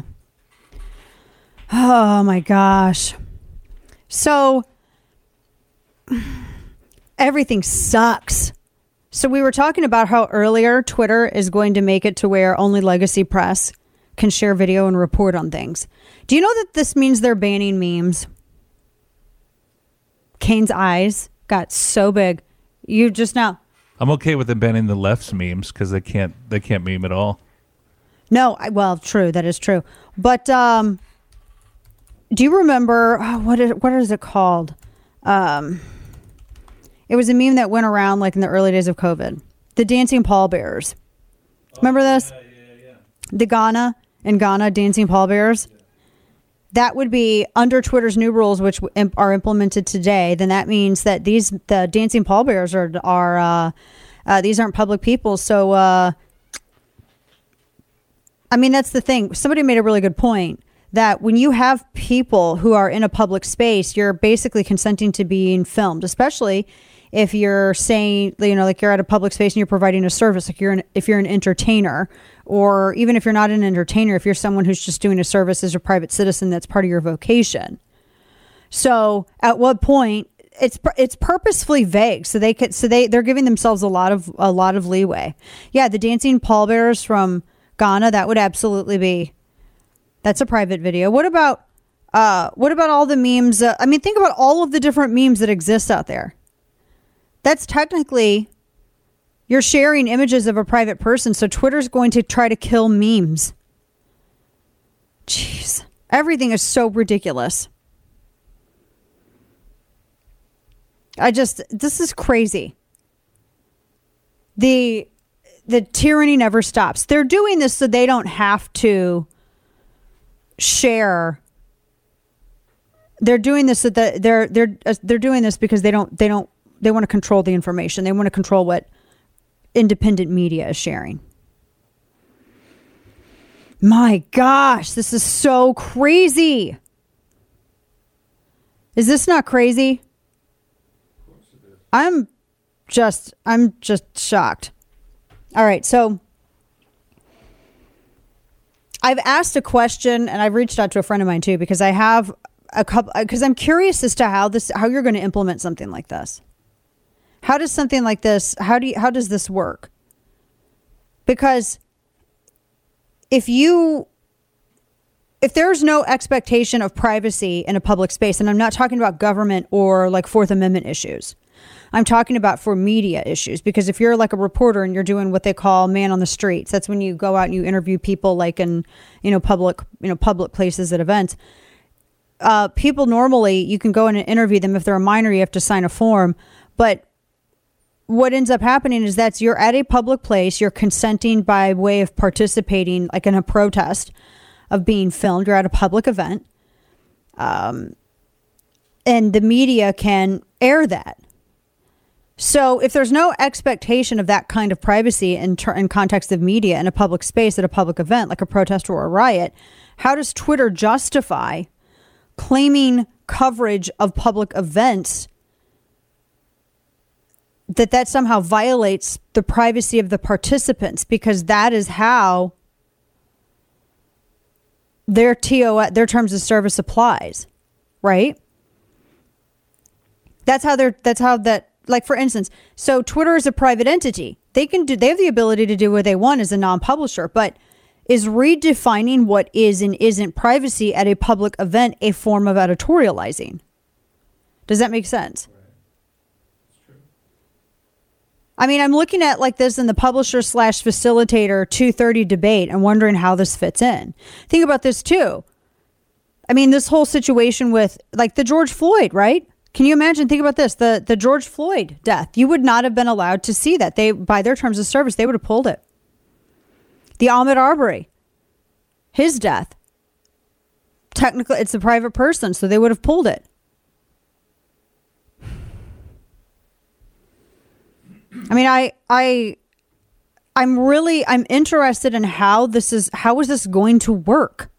Oh, my gosh. So, everything sucks. So we were talking about how earlier Twitter is going to make it to where only legacy press can share video and report on things. Do you know that this means they're banning memes? Kane's eyes got so big. You just now. I'm okay with them banning the left's memes because they can't meme at all. No, true. That is true. But do you remember what is it called? It was a meme that went around in the early days of COVID. The dancing pallbearers. Remember this? Yeah. The Ghana dancing pallbearers. Yeah. That would be under Twitter's new rules, which are implemented today. Then that means that the dancing pallbearers are these aren't public people. So, that's the thing. Somebody made a really good point that when you have people who are in a public space, you're basically consenting to being filmed, especially if you're saying, you're at a public space and you're providing a service, if you're an entertainer, or even if you're not an entertainer, if you're someone who's just doing a service as a private citizen, that's part of your vocation. So at what point it's purposefully vague. So they're giving themselves a lot of leeway. Yeah. The dancing pallbearers from Ghana, that would absolutely be, that's a private video. What about all the memes? Think about all of the different memes that exist out there. That's technically, you're sharing images of a private person. So Twitter's going to try to kill memes. Jeez. Everything is so ridiculous. This is crazy. The tyranny never stops. They're doing this so they don't have to share. They're doing this so that they're doing this because they want to control the information. They want to control what independent media is sharing. My gosh, this is so crazy. Is this not crazy? Of course it is. I'm just shocked. All right, so I've asked a question, and I've reached out to a friend of mine too, because I have a couple, because I'm curious as to how you're going to implement something like this. How does something like this, how does this work? Because if there's no expectation of privacy in a public space, and I'm not talking about government or Fourth Amendment issues, I'm talking about for media issues, because if you're a reporter and you're doing what they call man on the streets, that's when you go out and you interview people in public places at events. People normally, you can go in and interview them. If they're a minor, you have to sign a form. But what ends up happening is that you're at a public place, you're consenting by way of participating, in a protest of being filmed. You're at a public event. And the media can air that. So if there's no expectation of that kind of privacy in context of media in a public space at a public event, like a protest or a riot, how does Twitter justify claiming coverage of public events that somehow violates the privacy of the participants, because that is how their terms of service applies, right? That's how like, for instance, so Twitter is a private entity. They have the ability to do what they want as a non-publisher, but is redefining what is and isn't privacy at a public event a form of editorializing? Does that make sense? I mean, I'm looking at like this in the publisher/facilitator 230 debate and wondering how this fits in. Think about this too. I mean, this whole situation with like the George Floyd, right? Can you imagine? Think about this. The George Floyd death. You would not have been allowed to see that. By their terms of service, they would have pulled it. The Ahmaud Arbery, his death. Technically, it's a private person, so they would have pulled it. I mean, I'm interested in how is this going to work?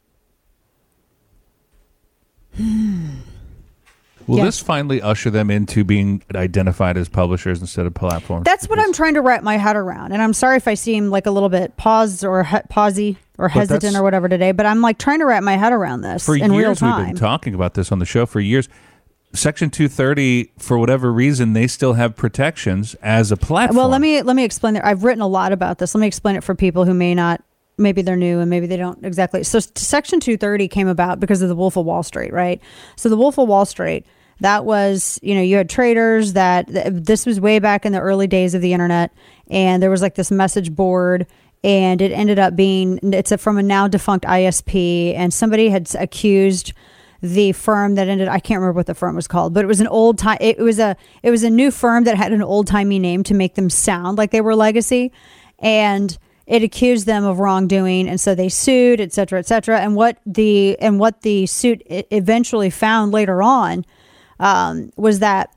Will this finally usher them into being identified as publishers instead of platforms? That's what I'm trying to wrap my head around. And I'm sorry if I seem like a little bit pausy or hesitant or whatever today, but I'm like trying to wrap my head around this in real time. We've been talking about this on the show for years. Section 230, for whatever reason, they still have protections as a platform. Well, let me explain that. I've written a lot about this. Let me explain it for people who maybe they're new and maybe they don't exactly. So Section 230 came about because of the Wolf of Wall Street, right? So the Wolf of Wall Street, that was, you had traders this was way back in the early days of the internet. And there was like this message board, and it ended up being, from a now defunct ISP, and somebody had accused the firm that I can't remember what the firm was called, but it was it was a new firm that had an old timey name to make them sound like they were legacy, and it accused them of wrongdoing, and so they sued, et cetera, et cetera. And what the suit eventually found later on was that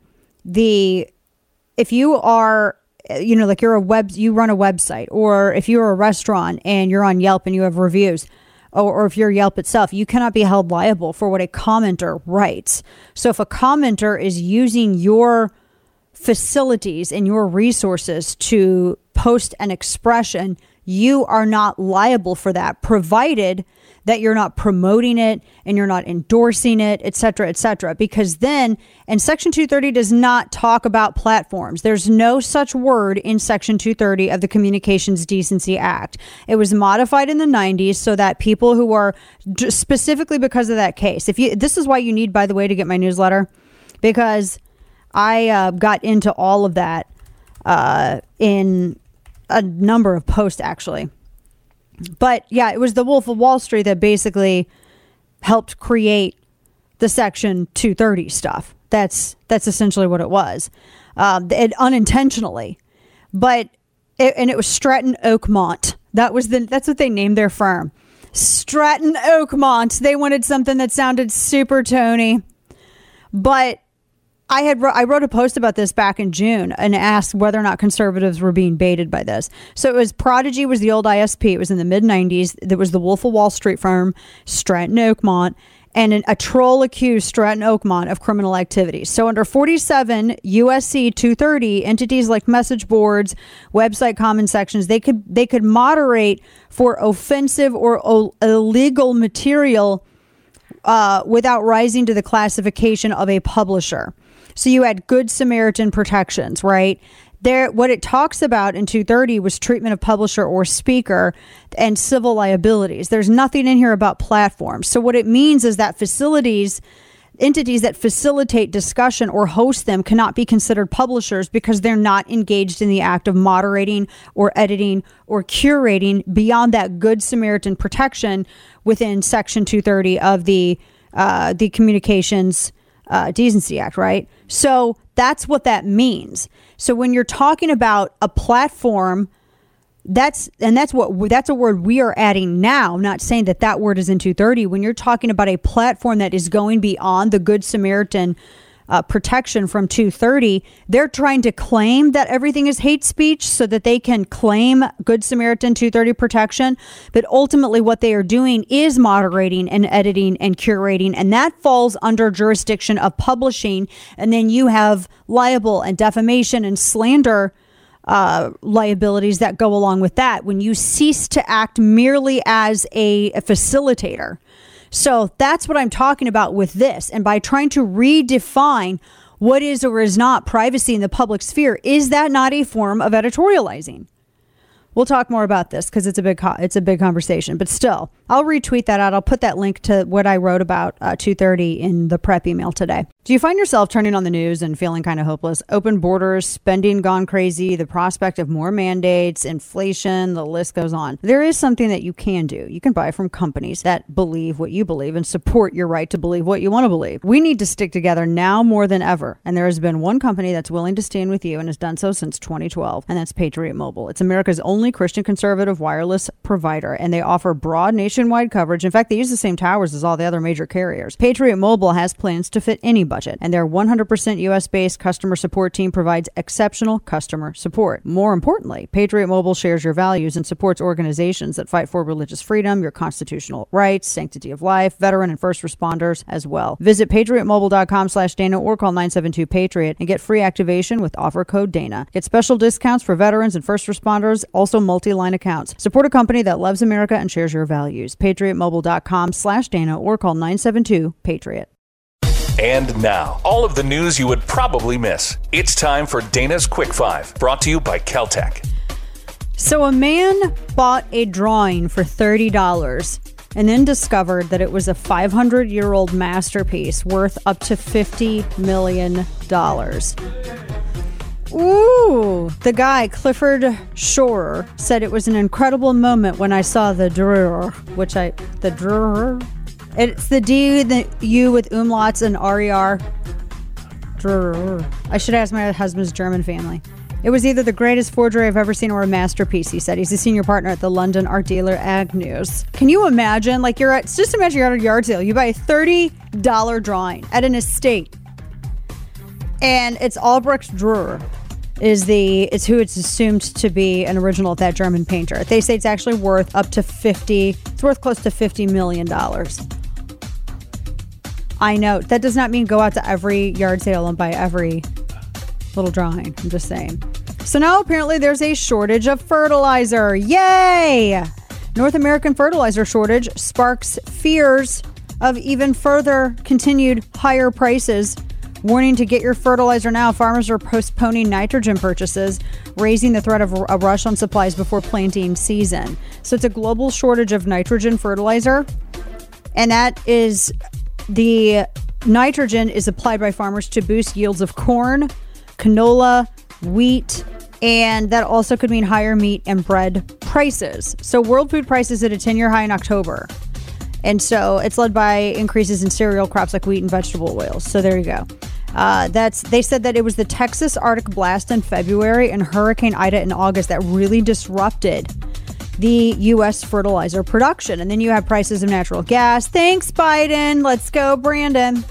if you are, like you run a website, or if you're a restaurant and you're on Yelp and you have reviews, or if you're Yelp itself, you cannot be held liable for what a commenter writes. So if a commenter is using your facilities and your resources to post an expression, you are not liable for that, provided that you're not promoting it and you're not endorsing it, et cetera, because then, and Section 230 does not talk about platforms. There's no such word in Section 230 of the Communications Decency Act. It was modified in the 90s so that people who are, specifically because of that case, this is why you need, by the way, to get my newsletter, because I got into all of that in a number of posts, actually. But yeah, it was the Wolf of Wall Street that basically helped create the Section 230 stuff. That's essentially what it was, unintentionally. But it was Stratton Oakmont. That's what they named their firm, Stratton Oakmont. They wanted something that sounded super Tony. But I wrote a post about this back in June and asked whether or not conservatives were being baited by this. So it was Prodigy was the old ISP. It was in the mid 90s. There was the Wolf of Wall Street firm, Stratton Oakmont, and a troll accused Stratton Oakmont of criminal activities. So under 47 USC 230, entities like message boards, website comment sections, they could moderate for offensive or illegal material without rising to the classification of a publisher. So you had Good Samaritan protections, right? What it talks about in 230 was treatment of publisher or speaker and civil liabilities. There's nothing in here about platforms. So what it means is that entities that facilitate discussion or host them cannot be considered publishers because they're not engaged in the act of moderating or editing or curating beyond that Good Samaritan protection within Section 230 of the Communications Decency Act, right? So that's what that means. So when you're talking about a platform, that's a word we are adding now. I'm not saying that word is in 230. When you're talking about a platform that is going beyond the Good Samaritan protection from 230, they're trying to claim that everything is hate speech so that they can claim Good Samaritan 230 protection. But ultimately what they are doing is moderating and editing and curating, and that falls under jurisdiction of publishing. And then you have libel and defamation and slander liabilities that go along with that when you cease to act merely as a facilitator. So that's what I'm talking about with this. And by trying to redefine what is or is not privacy in the public sphere, is that not a form of editorializing? We'll talk more about this because it's a big conversation. But still, I'll retweet that out. I'll put that link to what I wrote about 230 in the prep email today. Do you find yourself turning on the news and feeling kind of hopeless? Open borders, spending gone crazy, the prospect of more mandates, inflation, the list goes on. There is something that you can do. You can buy from companies that believe what you believe and support your right to believe what you want to believe. We need to stick together now more than ever. And there has been one company that's willing to stand with you and has done so since 2012. And that's Patriot Mobile. It's America's only Christian conservative wireless provider. And they offer broad nationwide coverage. In fact, they use the same towers as all the other major carriers. Patriot Mobile has plans to fit any budget, and their 100% US-based customer support team provides exceptional customer support. More importantly, Patriot Mobile shares your values and supports organizations that fight for religious freedom, your constitutional rights, sanctity of life, veteran and first responders as well. Visit patriotmobile.com/Dana or call 972-PATRIOT and get free activation with offer code Dana. Get special discounts for veterans and first responders, also multi-line accounts. Support a company that loves America and shares your values. patriotmobile.com/Dana or call 972-PATRIOT. And now, all of the news you would probably miss. It's time for Dana's Quick Five, brought to you by Caltech. So a man bought a drawing for $30 and then discovered that it was a 500-year-old masterpiece worth up to $50 million. Ooh, the guy, Clifford Schorer, said it was an incredible moment when I saw the drawer, it's the D, the U with umlauts and RER. I should ask my husband's German family. It was either the greatest forgery I've ever seen or a masterpiece, he said. He's a senior partner at the London art dealer Agnews. Can you imagine? Just imagine you're at a yard sale. You buy a $30 drawing at an estate. And it's Albrecht Dürer. It's who it's assumed to be an original of that German painter. They say it's actually worth close to $50 million. I know. That does not mean go out to every yard sale and buy every little drawing. I'm just saying. So now apparently there's a shortage of fertilizer. Yay! North American fertilizer shortage sparks fears of even further continued higher prices. Warning to get your fertilizer now. Farmers are postponing nitrogen purchases, raising the threat of a rush on supplies before planting season. So it's a global shortage of nitrogen fertilizer. And that is the nitrogen is applied by farmers to boost yields of corn, canola, wheat, and that also could mean higher meat and bread prices. So world food prices at a 10-year high in October. And so it's led by increases in cereal crops like wheat and vegetable oils. So there you go. They said that it was the Texas Arctic blast in February and Hurricane Ida in August that really disrupted the U.S. fertilizer production. And then you have prices of natural gas. Thanks, Biden. Let's go, Brandon.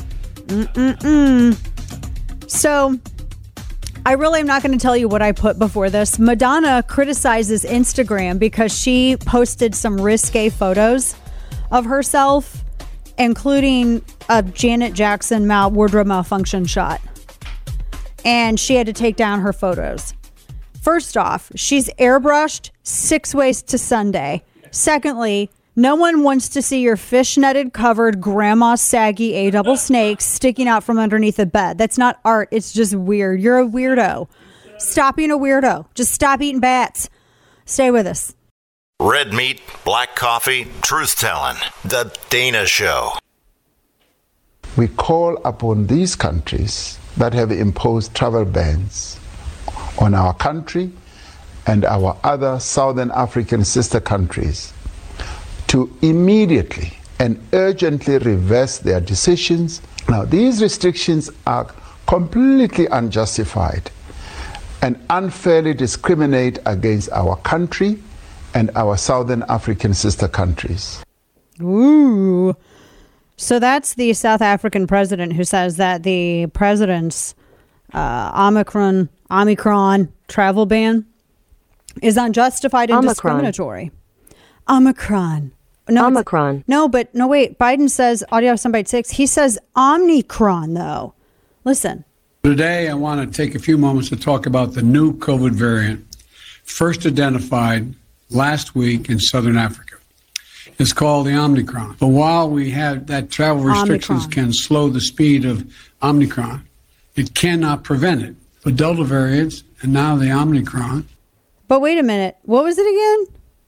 So I really am not going to tell you what I put before this. Madonna criticizes Instagram because she posted some risque photos of herself, including a Janet Jackson wardrobe malfunction shot. And she had to take down her photos. First off, she's airbrushed 6 ways to Sunday. Secondly, no one wants to see your fishnetted covered grandma saggy A-double snakes sticking out from underneath the bed. That's not art. It's just weird. You're a weirdo. Stop being a weirdo. Just stop eating bats. Stay with us. Red meat, black coffee, truth-telling. The Dana Show. We call upon these countries that have imposed travel bans on our country and our other Southern African sister countries to immediately and urgently reverse their decisions. Now, these restrictions are completely unjustified and unfairly discriminate against our country and our Southern African sister countries. Ooh. So that's the South African president who says that the president's Omicron travel ban is unjustified and discriminatory. Omicron. No, Omicron. No, wait. Biden says, audio soundbite 6, he says Omicron, though. Listen. Today, I want to take a few moments to talk about the new COVID variant, first identified last week in Southern Africa. It's called the Omicron. But while we have that travel restrictions can slow the speed of Omicron, it cannot prevent it. The Delta variants and now the Omicron. But wait a minute. What was it again?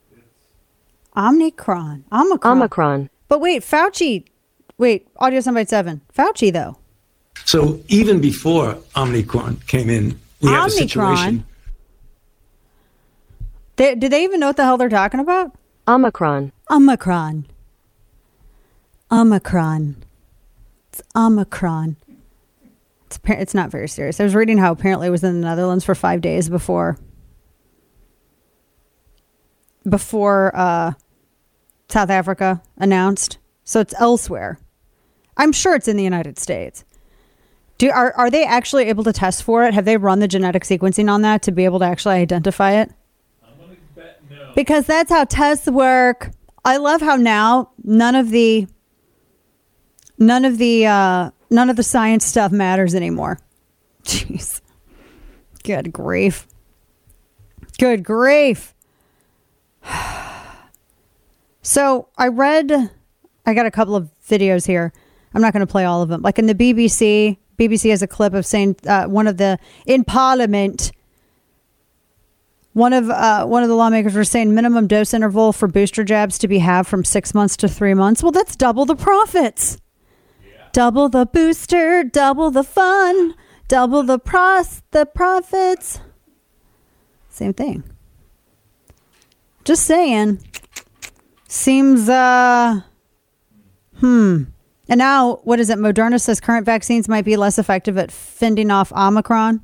Omicron. But wait, Fauci. Wait, audio soundbite 7. Fauci, though. So even before Omicron came in, we have a situation. Do they even know what the hell they're talking about? Omicron. It's Omicron. It's not very serious. I was reading how apparently it was in the Netherlands for 5 days before South Africa announced. So it's elsewhere. I'm sure it's in the United States. Are they actually able to test for it? Have they run the genetic sequencing on that to be able to actually identify it? I'm gonna bet no. Because that's how tests work. I love how now none of the science stuff matters anymore. Jeez. Good grief. So I got a couple of videos here. I'm not going to play all of them. Like in the BBC has a clip of saying in Parliament, one of the lawmakers were saying minimum dose interval for booster jabs to be halved from 6 months to 3 months. Well, that's double the profits. Yeah. Double the booster, double the fun, double the profits. Same thing. Just saying. Seems, And now, what is it? Moderna says current vaccines might be less effective at fending off Omicron.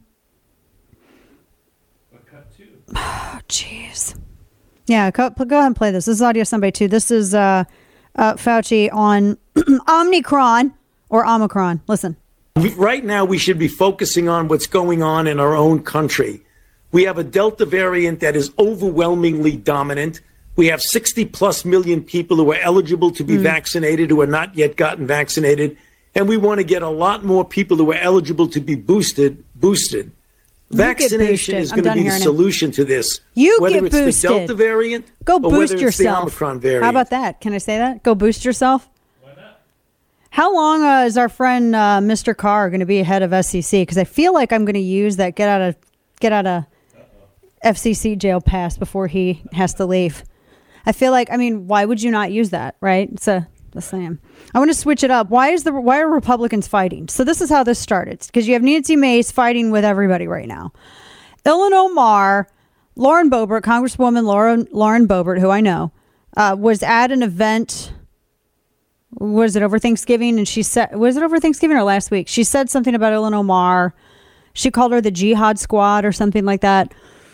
Oh, jeez. Yeah, go ahead and play this. This is audio soundbite 2. This is Fauci on Omicron or Omicron. Listen. Right now, we should be focusing on what's going on in our own country. We have a Delta variant that is overwhelmingly dominant. We have 60 plus million people who are eligible to be vaccinated who are not yet gotten vaccinated. And we want to get a lot more people who are eligible to be boosted. Vaccination is going to be the solution to this. Whether it's the Delta variant go or boost whether yourself. It's the Omicron variant. How about that? Can I say that? Go boost yourself. Why not? How long is our friend Mr. Carr going to be ahead of SEC? Because I feel like I'm going to use that get out of FCC jail pass before he has to leave. I feel like, why would you not use that, right? It's the same. I want to switch it up. Why are Republicans fighting? So this is how this started. Because you have Nancy Mace fighting with everybody right now. Ilhan Omar, Lauren Boebert, Congresswoman Lauren Boebert, who I know, was at an event. Was it over Thanksgiving? And she said, was it over Thanksgiving or last week? She said something about Ilhan Omar. She called her the Jihad Squad or something like that.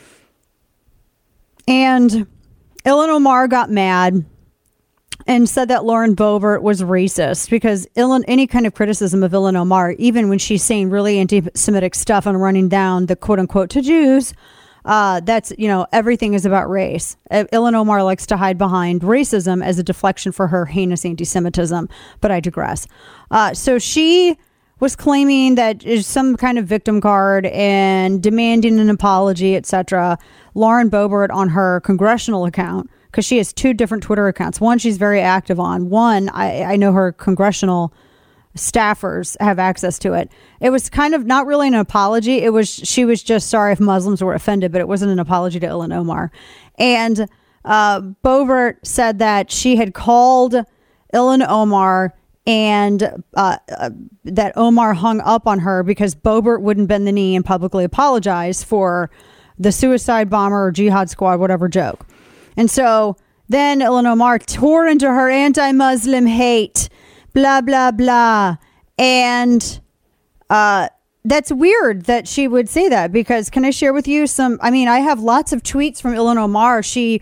And Ilhan Omar got mad and said that Lauren Boebert was racist because any kind of criticism of Ilhan Omar, even when she's saying really anti-Semitic stuff and running down the quote unquote to Jews, that's, everything is about race. Ilhan Omar likes to hide behind racism as a deflection for her heinous anti-Semitism, but I digress. So she was claiming that is some kind of victim card and demanding an apology, etc. Lauren Boebert on her congressional account, because she has 2 different Twitter accounts. One she's very active on. One, I know her congressional staffers have access to it. It was kind of not really an apology. She was just sorry if Muslims were offended, but it wasn't an apology to Ilhan Omar. And Boebert said that she had called Ilhan Omar and that Omar hung up on her because Boebert wouldn't bend the knee and publicly apologize for the suicide bomber or Jihad Squad, whatever joke. And so then Ilhan Omar tore into her anti-Muslim hate, blah, blah, blah. And that's weird that she would say that because can I share with you I have lots of tweets from Ilhan Omar. She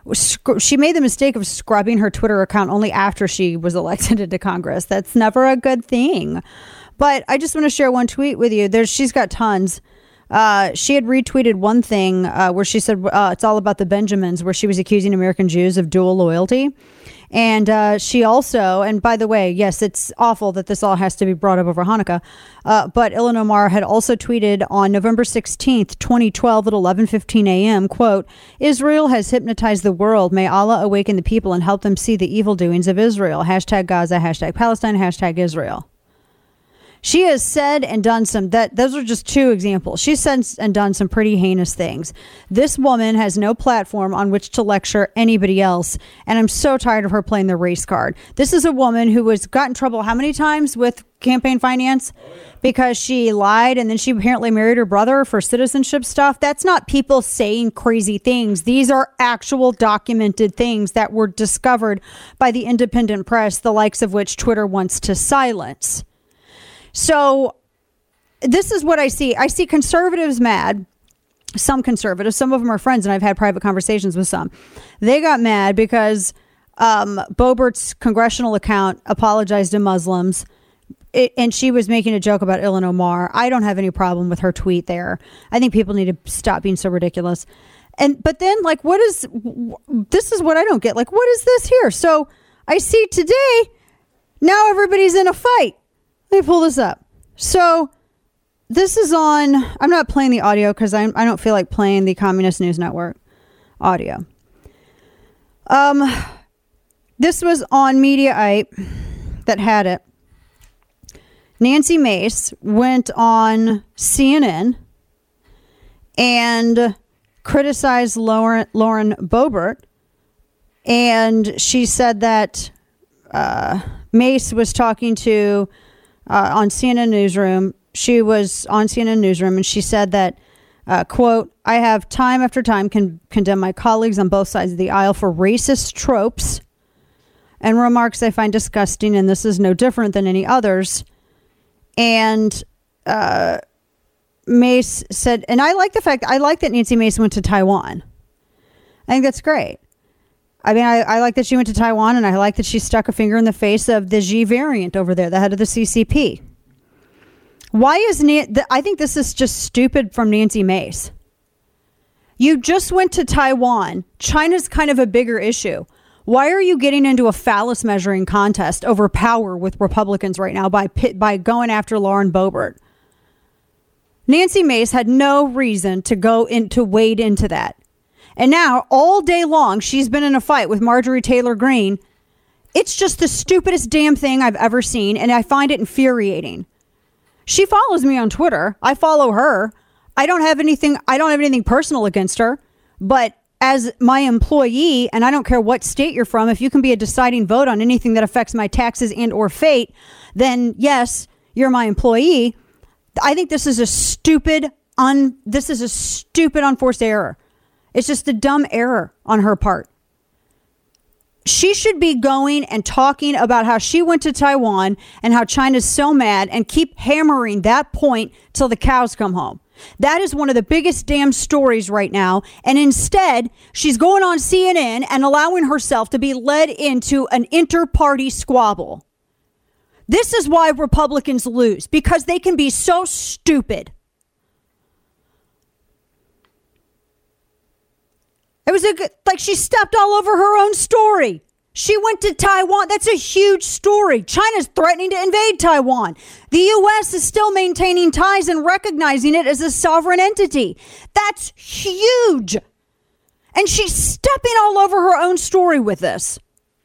she made the mistake of scrubbing her Twitter account only after she was elected into Congress. That's never a good thing. But I just want to share one tweet with you. She's got tons. She had retweeted one thing where she said it's all about the Benjamins, where she was accusing American Jews of dual loyalty. And she also, and by the way, yes, it's awful that this all has to be brought up over Hanukkah, but Ilhan Omar had also tweeted on November 16th, 2012 at 11:15 a.m., quote, Israel has hypnotized the world. May Allah awaken the people and help them see the evil doings of Israel. Hashtag Gaza, hashtag Palestine, hashtag Israel. She has said and done those are just two examples. She's said and done some pretty heinous things. This woman has no platform on which to lecture anybody else. And I'm so tired of her playing the race card. This is a woman who has got in trouble how many times with campaign finance? Because she lied and then she apparently married her brother for citizenship stuff. That's not people saying crazy things. These are actual documented things that were discovered by the independent press, the likes of which Twitter wants to silence. So this is what I see. I see conservatives mad. Some conservatives, some of them are friends, and I've had private conversations with some. They got mad because Boebert's congressional account apologized to Muslims, and she was making a joke about Ilhan Omar. I don't have any problem with her tweet there. I think people need to stop being so ridiculous. But then, like, this is what I don't get. Like, what is this here? So I see today, now everybody's in a fight. Let me pull this up. So this is on, I'm not playing the audio because I don't feel like playing the Communist News Network audio. This was on Mediaite that had it. Nancy Mace went on CNN and criticized Lauren Boebert. And she said that Mace was talking to on CNN Newsroom. She was on CNN Newsroom and she said that, quote, I have time after time condemned my colleagues on both sides of the aisle for racist tropes and remarks I find disgusting, and this is no different than any others. And Mace said, and I like that Nancy Mace went to Taiwan. I think that's great. I mean, I like that she went to Taiwan, and I like that she stuck a finger in the face of the Xi variant over there, the head of the CCP. Why is I think this is just stupid from Nancy Mace. You just went to Taiwan. China's kind of a bigger issue. Why are you getting into a phallus measuring contest over power with Republicans right now by going after Lauren Boebert? Nancy Mace had no reason to wade into that. And now, all day long, she's been in a fight with Marjorie Taylor Greene. It's just the stupidest damn thing I've ever seen, and I find it infuriating. She follows me on Twitter. I follow her. I don't have anything personal against her, but as my employee, and I don't care what state you're from, if you can be a deciding vote on anything that affects my taxes and or fate, then yes, you're my employee. I think this is a stupid unforced error. It's just a dumb error on her part. She should be going and talking about how she went to Taiwan and how China's so mad and keep hammering that point till the cows come home. That is one of the biggest damn stories right now. And instead, she's going on CNN and allowing herself to be led into an inter-party squabble. This is why Republicans lose, because they can be so stupid. It was like she stepped all over her own story. She went to Taiwan. That's a huge story. China's threatening to invade Taiwan. The U.S. is still maintaining ties and recognizing it as a sovereign entity. That's huge. And she's stepping all over her own story with this.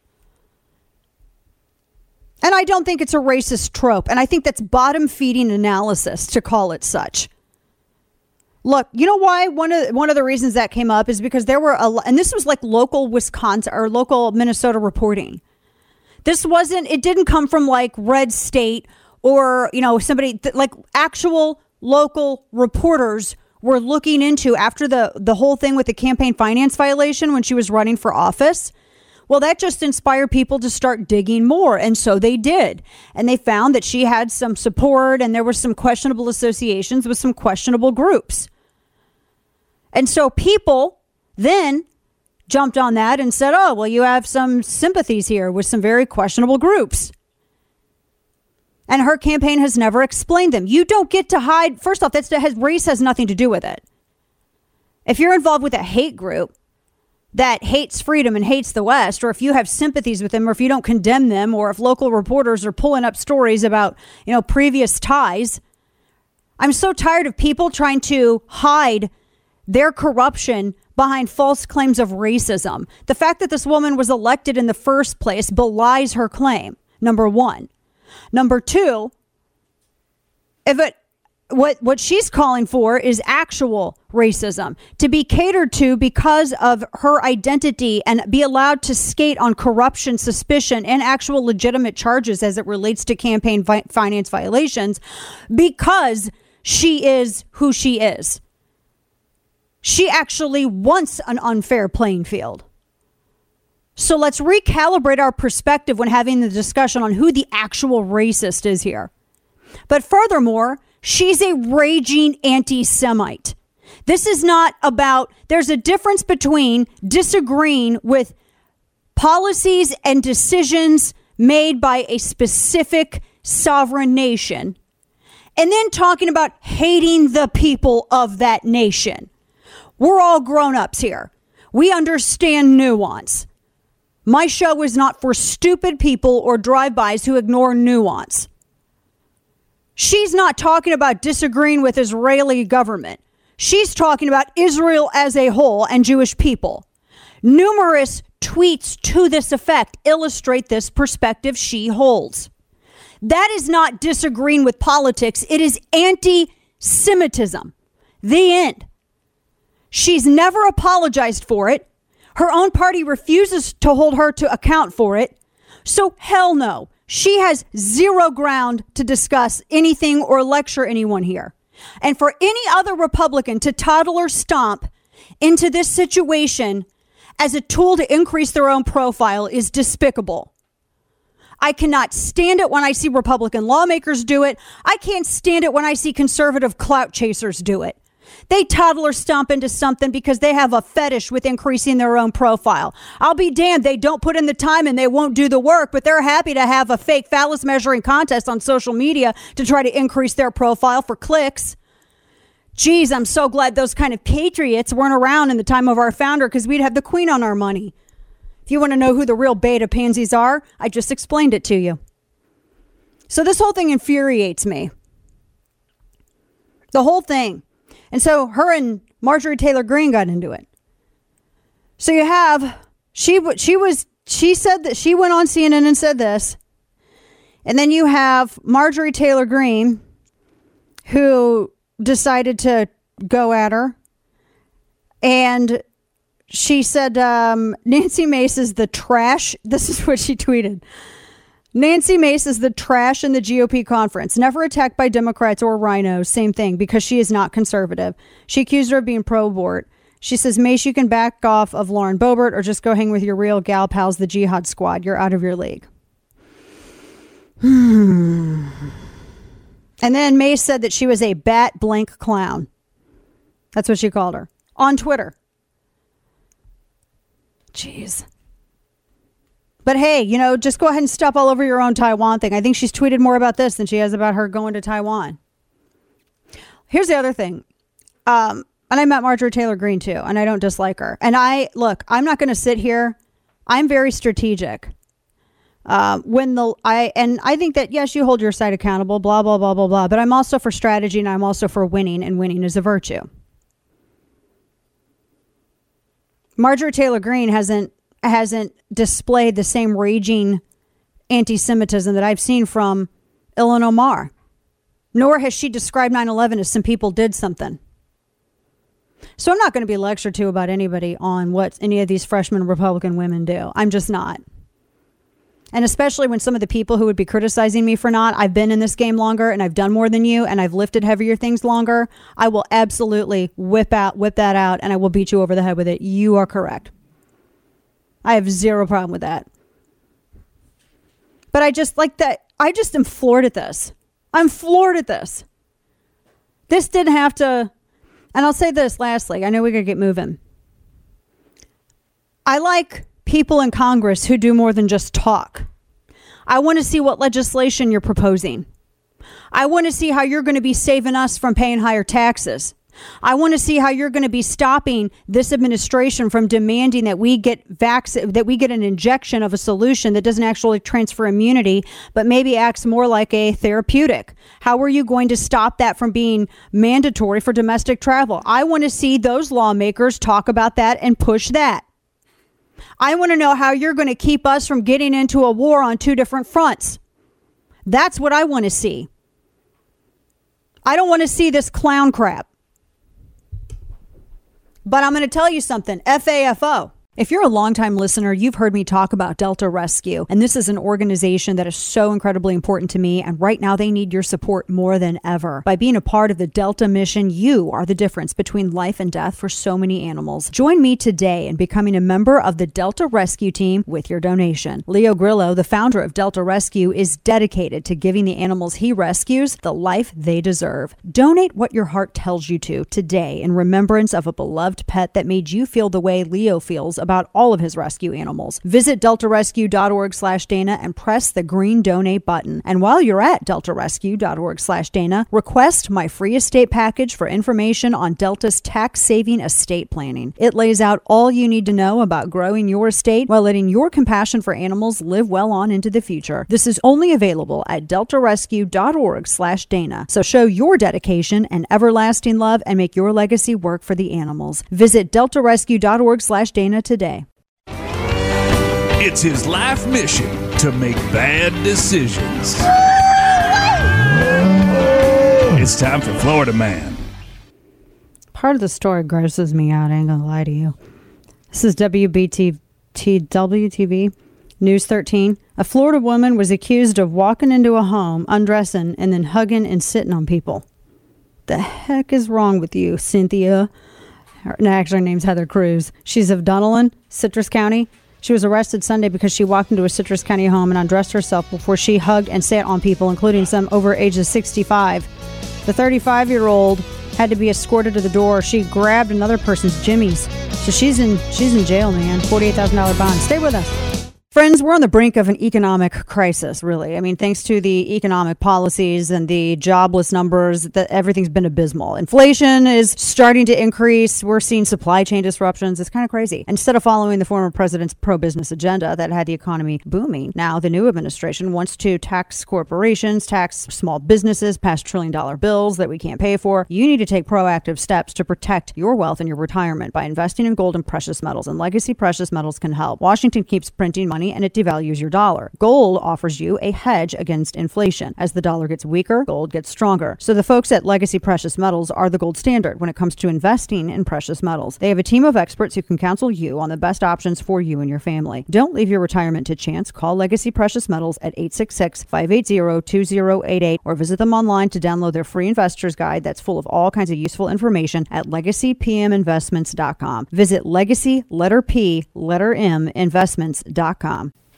And I don't think it's a racist trope. And I think that's bottom-feeding analysis to call it such. Look, you know why? One of the reasons that came up is because there were and this was like local Wisconsin or local Minnesota reporting. It didn't come from like Red State or, somebody like actual local reporters were looking into after the whole thing with the campaign finance violation when she was running for office. Well, that just inspired people to start digging more. And so they did. And they found that she had some support and there were some questionable associations with some questionable groups. And so people then jumped on that and said, oh, well, you have some sympathies here with some very questionable groups. And her campaign has never explained them. You don't get to hide. First off, race has nothing to do with it. If you're involved with a hate group that hates freedom and hates the West, or if you have sympathies with them, or if you don't condemn them, or if local reporters are pulling up stories about, previous ties, I'm so tired of people trying to hide their corruption behind false claims of racism. The fact that this woman was elected in the first place belies her claim, number one. Number two, what she's calling for is actual racism, to be catered to because of her identity and be allowed to skate on corruption, suspicion, and actual legitimate charges as it relates to campaign finance violations, because she is who she is. She actually wants an unfair playing field. So let's recalibrate our perspective when having the discussion on who the actual racist is here. But furthermore, she's a raging anti-Semite. This is not about, there's a difference between disagreeing with policies and decisions made by a specific sovereign nation and then talking about hating the people of that nation. We're all grown-ups here. We understand nuance. My show is not for stupid people or drive-bys who ignore nuance. She's not talking about disagreeing with Israeli government. She's talking about Israel as a whole and Jewish people. Numerous tweets to this effect illustrate this perspective she holds. That is not disagreeing with politics. It is anti-Semitism. The end. She's never apologized for it. Her own party refuses to hold her to account for it. So hell no. She has zero ground to discuss anything or lecture anyone here. And for any other Republican to toddle or stomp into this situation as a tool to increase their own profile is despicable. I cannot stand it when I see Republican lawmakers do it. I can't stand it when I see conservative clout chasers do it. They toddle or stomp into something because they have a fetish with increasing their own profile. I'll be damned, they don't put in the time and they won't do the work, but they're happy to have a fake phallus measuring contest on social media to try to increase their profile for clicks. Geez, I'm so glad those kind of patriots weren't around in the time of our founder, because we'd have the queen on our money. If you want to know who the real beta pansies are, I just explained it to you. So this whole thing infuriates me. The whole thing. And so her and Marjorie Taylor Greene got into it. So you have, she said that she went on CNN and said this. And then you have Marjorie Taylor Greene, who decided to go at her. And she said, Nancy Mace is the trash. This is what she tweeted. Nancy Mace is the trash in the GOP conference. Never attacked by Democrats or rhinos. Same thing, because she is not conservative. She accused her of being pro-abort. She says, Mace, you can back off of Lauren Boebert or just go hang with your real gal pals, the Jihad Squad. You're out of your league. And then Mace said that she was a bat blank clown. That's what she called her on Twitter. Jeez. But hey, just go ahead and step all over your own Taiwan thing. I think she's tweeted more about this than she has about her going to Taiwan. Here's the other thing. And I met Marjorie Taylor Greene too, and I don't dislike her. And I'm not going to sit here. I'm very strategic. I think that, yes, you hold your side accountable, blah, blah, blah, blah, blah. But I'm also for strategy, and I'm also for winning, and winning is a virtue. Marjorie Taylor Greene hasn't displayed the same raging anti-Semitism that I've seen from Ilhan Omar. Nor has she described 9/11 as some people did something. So I'm not going to be lectured to about anybody on what any of these freshman Republican women do. I'm just not. And especially when some of the people who would be criticizing me for not, I've been in this game longer and I've done more than you and I've lifted heavier things longer, I will absolutely whip that out and I will beat you over the head with it. You are correct. I have zero problem with that. But I just like that. I just am floored at this. I'm floored at this. This didn't have to. And I'll say this lastly. I know we're going to get moving. I like people in Congress who do more than just talk. I want to see what legislation you're proposing. I want to see how you're going to be saving us from paying higher taxes. I want to see how you're going to be stopping this administration from demanding that we get an injection of a solution that doesn't actually transfer immunity, but maybe acts more like a therapeutic. How are you going to stop that from being mandatory for domestic travel? I want to see those lawmakers talk about that and push that. I want to know how you're going to keep us from getting into a war on two different fronts. That's what I want to see. I don't want to see this clown crap. But I'm going to tell you something. FAFO. If you're a longtime listener, you've heard me talk about Delta Rescue. And this is an organization that is so incredibly important to me. And right now they need your support more than ever. By being a part of the Delta mission, you are the difference between life and death for so many animals. Join me today in becoming a member of the Delta Rescue team with your donation. Leo Grillo, the founder of Delta Rescue, is dedicated to giving the animals he rescues the life they deserve. Donate what your heart tells you to today in remembrance of a beloved pet that made you feel the way Leo feels about all of his rescue animals. Visit deltarescue.org/Dana and press the green donate button. And while you're at deltarescue.org/Dana, request my free estate package for information on Delta's tax-saving estate planning. It lays out all you need to know about growing your estate while letting your compassion for animals live well on into the future. This is only available at deltarescue.org/Dana. So show your dedication and everlasting love and make your legacy work for the animals. Visit deltarescue.org/Dana today. It's his life mission to make bad decisions. It's time for Florida Man. Part of the story grosses me out, I ain't gonna lie to you. This is WTV News 13. A Florida woman was accused of walking into a home, undressing, and then hugging and sitting on people. The heck is wrong with you, Cynthia? Her name's Heather Cruz. She's of Dunallen, Citrus County. She was arrested Sunday because she walked into a Citrus County home and undressed herself before she hugged and sat on people, including some over ages 65. The 35-year-old had to be escorted to the door. She grabbed another person's jimmies. So she's in jail, man. $48,000 bond. Stay with us. Friends, we're on the brink of an economic crisis, really. I mean, thanks to the economic policies and the jobless numbers, that everything's been abysmal. Inflation is starting to increase. We're seeing supply chain disruptions. It's kind of crazy. Instead of following the former president's pro-business agenda that had the economy booming, now the new administration wants to tax corporations, tax small businesses, pass trillion-dollar bills that we can't pay for. You need to take proactive steps to protect your wealth and your retirement by investing in gold and precious metals, and Legacy Precious Metals can help. Washington keeps printing money and it devalues your dollar. Gold offers you a hedge against inflation. As the dollar gets weaker, gold gets stronger. So the folks at Legacy Precious Metals are the gold standard when it comes to investing in precious metals. They have a team of experts who can counsel you on the best options for you and your family. Don't leave your retirement to chance. Call Legacy Precious Metals at 866-580-2088 or visit them online to download their free investor's guide that's full of all kinds of useful information at legacypminvestments.com. Visit legacy, letter P, letter M, investments.com.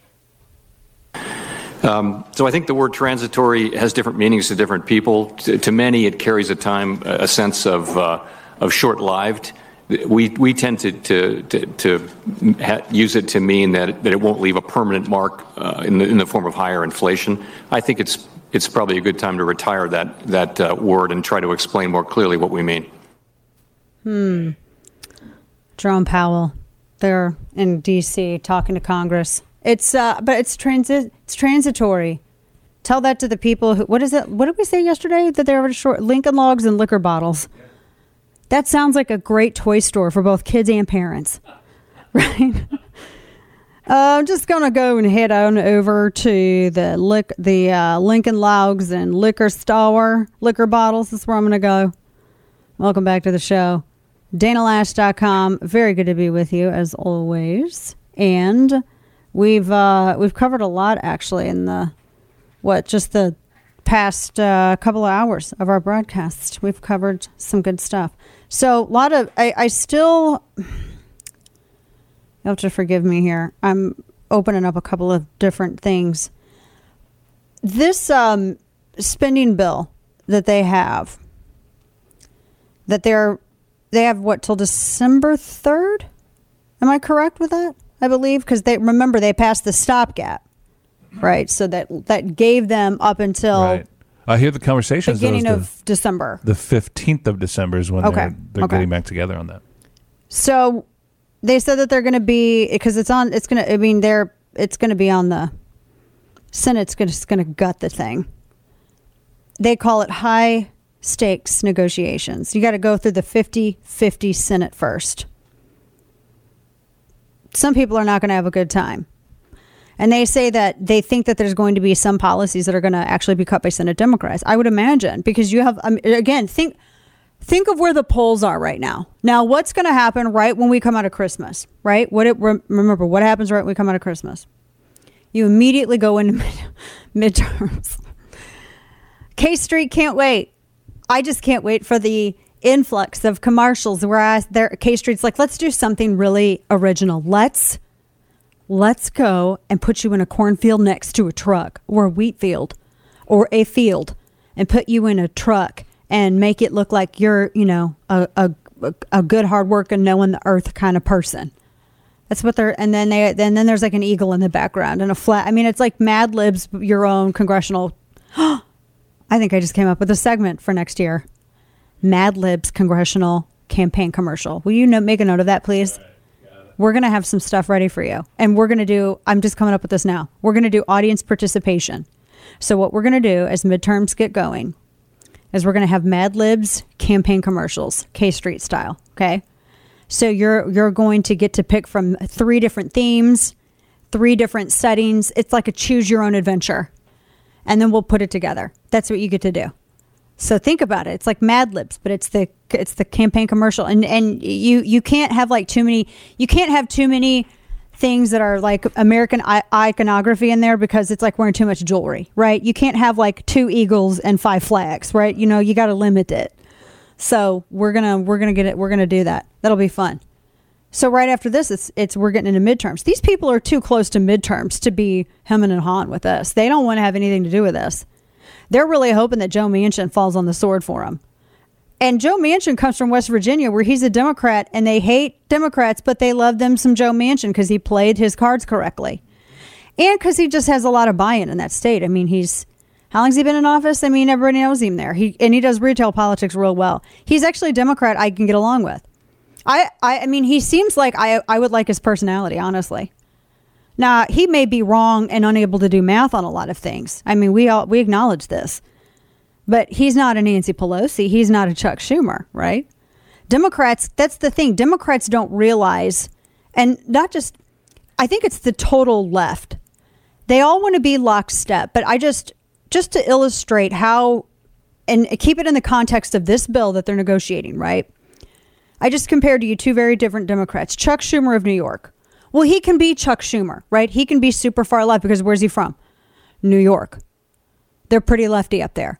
So I think the word transitory has different meanings to different people. To many, it carries a sense of short-lived. We tend to use it to mean that it won't leave a permanent mark in the form of higher inflation. I think it's probably a good time to retire that word and try to explain more clearly what we mean. Jerome Powell, they're in D.C. talking to Congress. But it's transitory. Tell that to the people who, what is it? What did we say yesterday? That they were short Lincoln Logs and liquor bottles. That sounds like a great toy store for both kids and parents. Right? I'm just going to go and head on over to the Lincoln Logs and liquor store, liquor bottles. That's where I'm going to go. Welcome back to the show. DanaLash.com. Very good to be with you as always. And we've covered a lot actually in the past couple of hours of our broadcast. We've covered some good stuff. So a lot of I still, you have to forgive me here. I'm opening up a couple of different things. This spending bill that they have what till December 3rd? Am I correct with that? I believe, because they passed the stopgap, right? So that gave them up until Right. I hear the conversations. beginning of December. The 15th of December is when they're getting back together on that. So they said that they're going to be, because it's going to be on the Senate's going to gut the thing. They call it high stakes negotiations. You got to go through the 50-50 Senate first. Some people are not going to have a good time. And they say that they think that there's going to be some policies that are going to actually be cut by Senate Democrats. I would imagine, because you have, again, think of where the polls are right now. Now, what's going to happen right when we come out of Christmas, right? Remember, what happens right when we come out of Christmas? You immediately go into midterms. K Street can't wait. I just can't wait for the influx of commercials where K Street's like, let's do something really original. Let's go and put you in a cornfield next to a truck, or a wheat field or a field, and put you in a truck and make it look like you're, a good, hard working, knowing the earth kind of person. That's what they're, and then there's like an eagle in the background and a flag. I mean, it's like Mad Libs, your own congressional. I think I just came up with a segment for next year. Mad Libs congressional campaign commercial. Will you make a note of that, please? We're going to have some stuff ready for you. And we're going to do, I'm just coming up with this now. We're going to do audience participation. So what we're going to do as midterms get going is we're going to have Mad Libs campaign commercials, K Street style. Okay. So you're going to get to pick from 3 different themes, 3 different settings. It's like a choose your own adventure. And then we'll put it together. That's what you get to do. So think about it. It's like Mad Libs, but it's the campaign commercial. And you can't have too many things that are like American iconography in there, because it's like wearing too much jewelry, right? You can't have 2 eagles and 5 flags, right? You got to limit it. So we're gonna do that. That'll be fun. So right after this, we're getting into midterms. These people are too close to midterms to be hemming and hawing with us. They don't want to have anything to do with this. They're really hoping that Joe Manchin falls on the sword for them. And Joe Manchin comes from West Virginia, where he's a Democrat, and they hate Democrats, but they love them some Joe Manchin because he played his cards correctly. And because he just has a lot of buy-in in that state. I mean, how long has he been in office? I mean, everybody knows him there. He does retail politics real well. He's actually a Democrat I can get along with. I mean, he seems like I would like his personality, honestly. Now, he may be wrong and unable to do math on a lot of things. I mean, we acknowledge this. But he's not a Nancy Pelosi. He's not a Chuck Schumer, right? Democrats, that's the thing. Democrats don't realize, and not just, I think it's the total left. They all want to be lockstep. But just to illustrate how, and keep it in the context of this bill that they're negotiating, right? I just compared to you 2 very different Democrats. Chuck Schumer of New York. Well, he can be Chuck Schumer, right? He can be super far left because where's he from? New York. They're pretty lefty up there.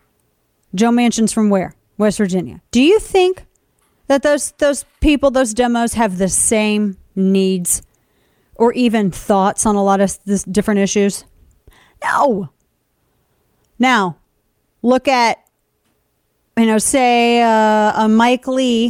Joe Manchin's from where? West Virginia. Do you think that those people, those demos, have the same needs or even thoughts on a lot of this different issues? No. Now, look at, say a Mike Lee,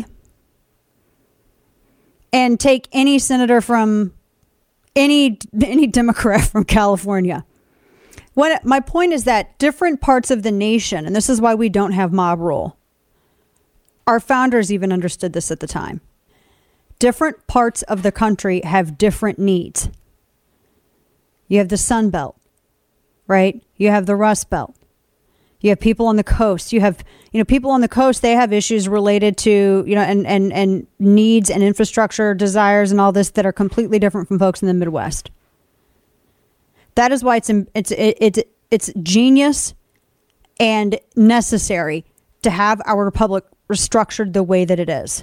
and take any senator from any Democrat from California. My point is that different parts of the nation, and this is why we don't have mob rule. Our founders even understood this at the time. Different parts of the country have different needs. You have the Sun Belt, right? You have the Rust Belt. You have people on the coast. You have, people on the coast, they have issues related to, and needs and infrastructure desires and all this that are completely different from folks in the Midwest. That is why it's genius and necessary to have our republic structured the way that it is.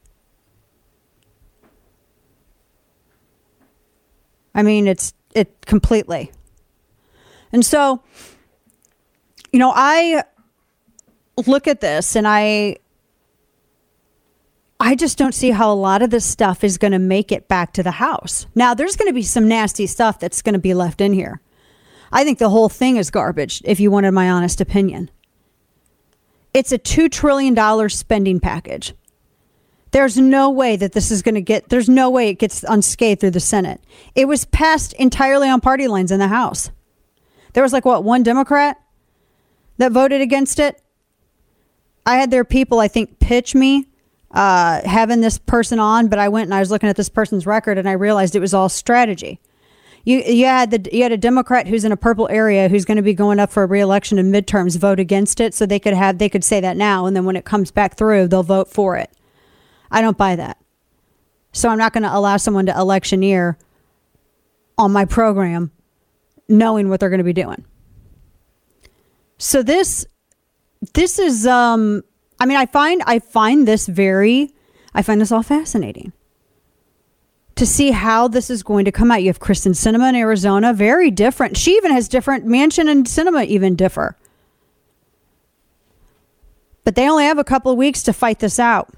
I mean, it completely. And so, I look at this and I just don't see how a lot of this stuff is going to make it back to the House. Now, there's going to be some nasty stuff that's going to be left in here. I think the whole thing is garbage, if you wanted my honest opinion. It's a $2 trillion spending package. There's no way that this is going to there's no way it gets unscathed through the Senate. It was passed entirely on party lines in the House. There was one Democrat that voted against it. I had their people, I think, pitch me having this person on, but I went and I was looking at this person's record and I realized it was all strategy. You had a Democrat who's in a purple area who's going to be going up for a re-election in midterms vote against it, so they could say that now, and then when it comes back through, they'll vote for it. I don't buy that. So I'm not going to allow someone to electioneer on my program knowing what they're going to be doing. So this is I find this all fascinating to see how this is going to come out. You have Kristen Sinema in Arizona, very different. She even has different. Manchin and Sinema even differ. But they only have a couple of weeks to fight this out.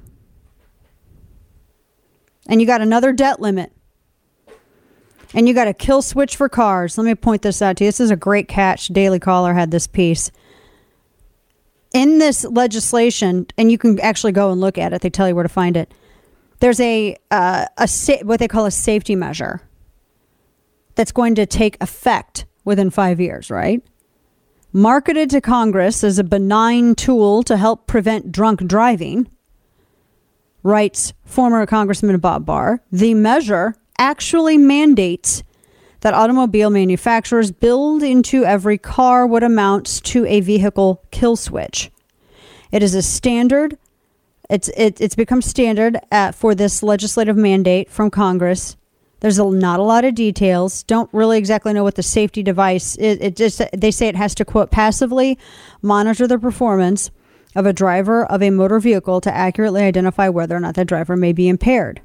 And you got another debt limit. And you got a kill switch for cars. Let me point this out to you. This is a great catch. Daily Caller had this piece. In this legislation, and you can actually go and look at it. They tell you where to find it. There's what they call a safety measure that's going to take effect within 5 years, right? Marketed to Congress as a benign tool to help prevent drunk driving, writes former Congressman Bob Barr. The measure actually mandates that automobile manufacturers build into every car what amounts to a vehicle kill switch. It is a standard. It's become standard for this legislative mandate from Congress. There's not a lot of details. Don't really exactly know what the safety device is. They say it has to, quote, passively monitor the performance of a driver of a motor vehicle to accurately identify whether or not that driver may be impaired.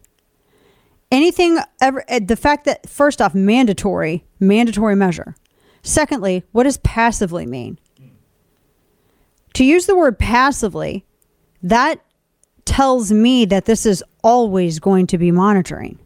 The fact that, first off, mandatory measure. Secondly, what does passively mean? To use the word passively, that tells me that this is always going to be monitoring.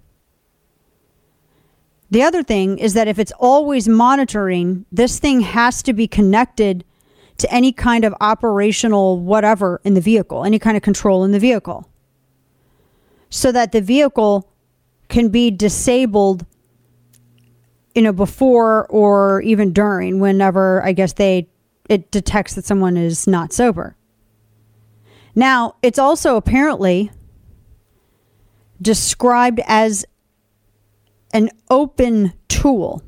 The other thing is that if it's always monitoring, this thing has to be connected to any kind of operational whatever in the vehicle, any kind of control in the vehicle, so that the vehicle can be disabled, before or even during, whenever, I guess, it detects that someone is not sober. Now, it's also apparently described as an open tool,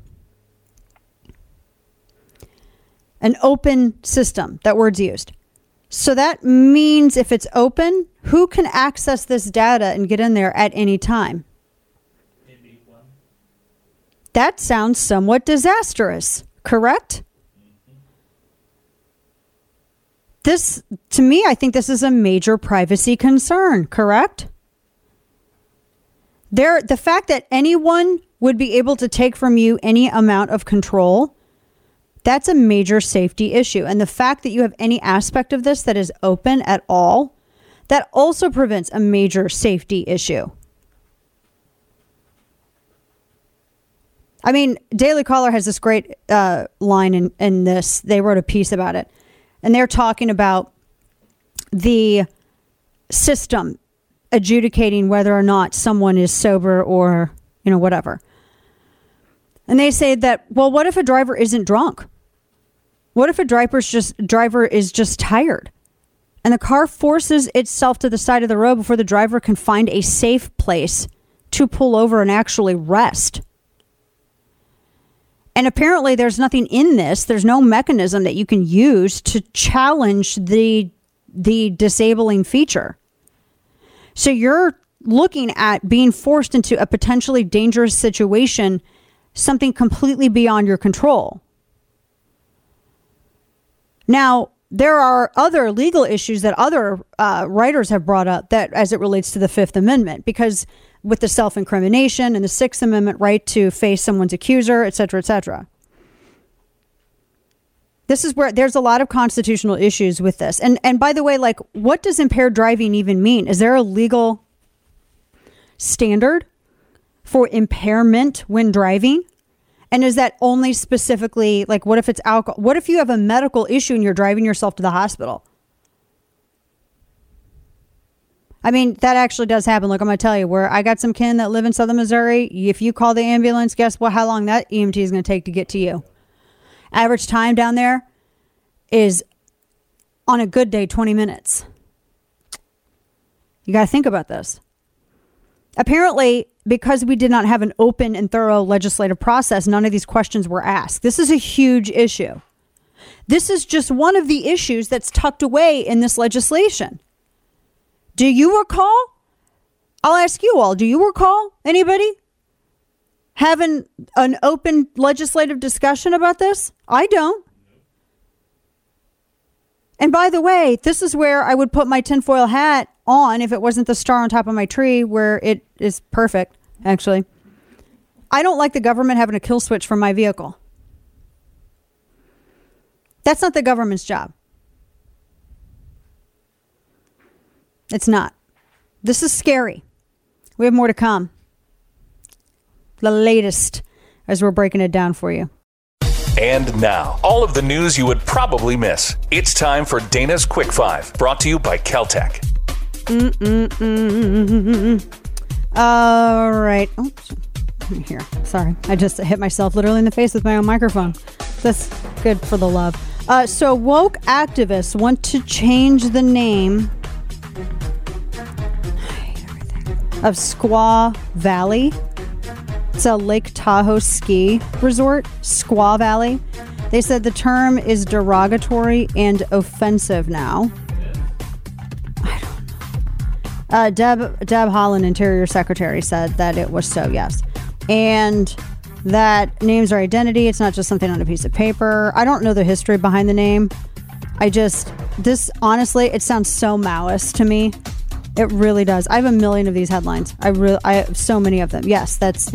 an open system. That word's used. So that means if it's open, who can access this data and get in there at any time? That sounds somewhat disastrous, correct? This, to me, I think this is a major privacy concern, correct? The fact that anyone would be able to take from you any amount of control, that's a major safety issue. And the fact that you have any aspect of this that is open at all, that also prevents a major safety issue. I mean, Daily Caller has this great line in this. They wrote a piece about it. And they're talking about the system adjudicating whether or not someone is sober or, whatever. And they say that, well, what if a driver isn't drunk? What if a driver is just tired? And the car forces itself to the side of the road before the driver can find a safe place to pull over and actually rest. And apparently there's nothing in this. There's no mechanism that you can use to challenge the disabling feature. So you're looking at being forced into a potentially dangerous situation, something completely beyond your control. Now, there are other legal issues that other writers have brought up that as it relates to the Fifth Amendment, because with the self-incrimination and the Sixth Amendment right to face someone's accuser, et cetera, et cetera. This is where there's a lot of constitutional issues with this. And by the way, what does impaired driving even mean? Is there a legal standard for impairment when driving? And is that only specifically, what if it's alcohol? What if you have a medical issue and you're driving yourself to the hospital? I mean, that actually does happen. Look, I'm going to tell you, where I got some kin that live in southern Missouri, if you call the ambulance, guess what? How long that EMT is going to take to get to you? Average time down there is, on a good day, 20 minutes. You got to think about this. Apparently, because we did not have an open and thorough legislative process, none of these questions were asked. This is a huge issue. This is just one of the issues that's tucked away in this legislation. Do you recall? I'll ask you all. Do you recall anybody having an open legislative discussion about this? I don't. And by the way, this is where I would put my tinfoil hat on if it wasn't the star on top of my tree, where it is perfect, actually. I don't like the government having a kill switch for my vehicle. That's not the government's job. It's not. This is scary. We have more to come. The latest as we're breaking it down for you. And now, all of the news you would probably miss. It's time for Dana's Quick Five, brought to you by Caltech. All right. Oops. Here. Sorry. I just hit myself literally in the face with my own microphone. That's good for the love. So woke activists want to change the name of Squaw Valley. It's a Lake Tahoe ski resort, Squaw Valley. They said the term is derogatory and offensive now. I don't know. Deb Haaland, Interior Secretary, said that it was so, yes. And that names are identity. It's not just something on a piece of paper. I don't know the history behind the name. Honestly, it sounds so Maoist to me. It really does. I have a million of these headlines. I have so many of them. Yes, that's,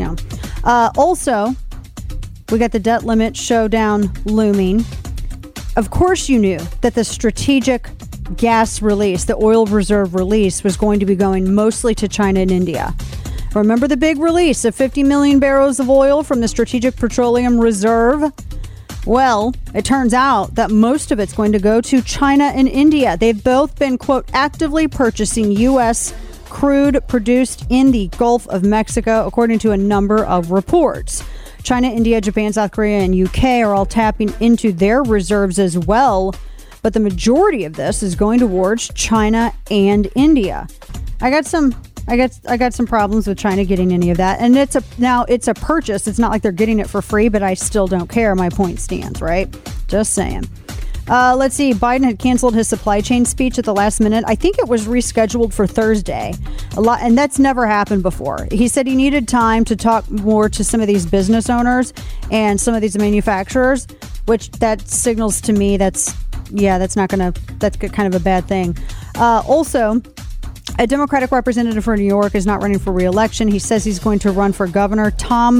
also, we got the debt limit showdown looming. Of course you knew that the strategic gas release, the oil reserve release, was going to be going mostly to China and India. Remember the big release of 50 million barrels of oil from the Strategic Petroleum Reserve? Well, it turns out that most of it's going to go to China and India. They've both been, quote, actively purchasing U.S. crude produced in the Gulf of Mexico, according to a number of reports. China, India, Japan, South Korea, and UK are all tapping into their reserves as well. But the majority of this is going towards China and India. I got some problems with China getting any of that. And it's a purchase. It's not like they're getting it for free, but I still don't care. My point stands, right? Just saying. Let's see. Biden had canceled his supply chain speech at the last minute. I think it was rescheduled for Thursday. And that's never happened before. He said he needed time to talk more to some of these business owners and some of these manufacturers, which that signals to me that's kind of a bad thing. Also, a Democratic representative for New York is not running for re-election. He says he's going to run for governor. Tom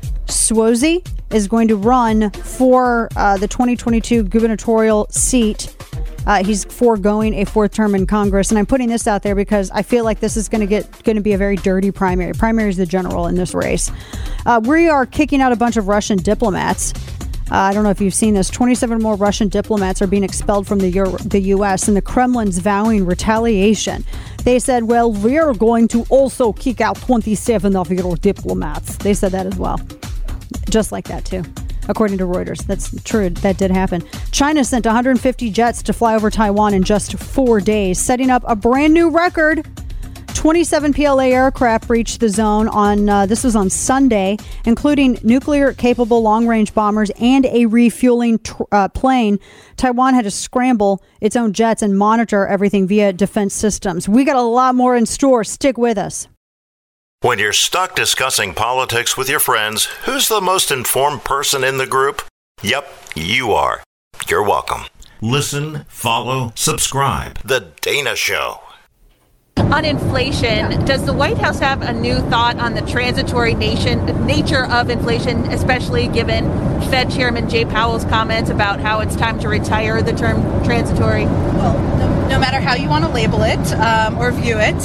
Suozzi is going to run for the 2022 gubernatorial seat. He's foregoing a fourth term in Congress. And I'm putting this out there because I feel like this is going to be a very dirty primary. Primary is the general in this race. We are kicking out a bunch of Russian diplomats. I don't know if you've seen this. 27 more Russian diplomats are being expelled from the U.S. and the Kremlin's vowing retaliation. They said, well, we're going to also kick out 27 of your diplomats. They said that as well. Just like that, too. According to Reuters. That's true. That did happen. China sent 150 jets to fly over Taiwan in just 4 days, setting up a brand new record. 27 PLA aircraft reached the zone this was on Sunday, including nuclear-capable long-range bombers and a refueling plane. Taiwan had to scramble its own jets and monitor everything via defense systems. We got a lot more in store. Stick with us. When you're stuck discussing politics with your friends, who's the most informed person in the group? Yep, you are. You're welcome. Listen, follow, subscribe. The Dana Show. On inflation, does the White House have a new thought on the transitory nature of inflation, especially given Fed Chairman Jay Powell's comments about how it's time to retire the term transitory? Well, no matter how you want to label it or view it,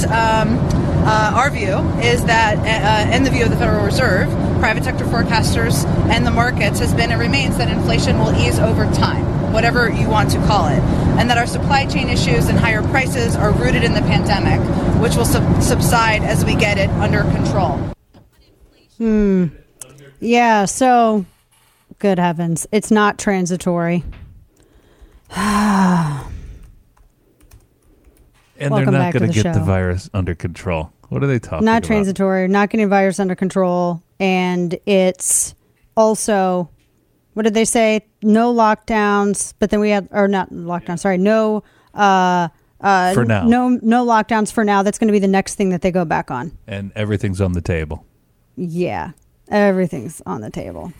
our view is that, and the view of the Federal Reserve, private sector forecasters, and the markets has been and remains that inflation will ease over time. whatever you want to call it, and that our supply chain issues and higher prices are rooted in the pandemic, which will subside as we get it under control. Yeah, so, good heavens, it's not transitory. And Welcome they're not back to going to the get the show. virus under control. What are they talking Not about? transitory, not getting virus under control. And it's also, what did they say? No lockdowns, but then we had, or not lockdowns, sorry, no, For now. No lockdowns for now. That's going to be the next thing that they go back on. And everything's on the table. Yeah, everything's on the table.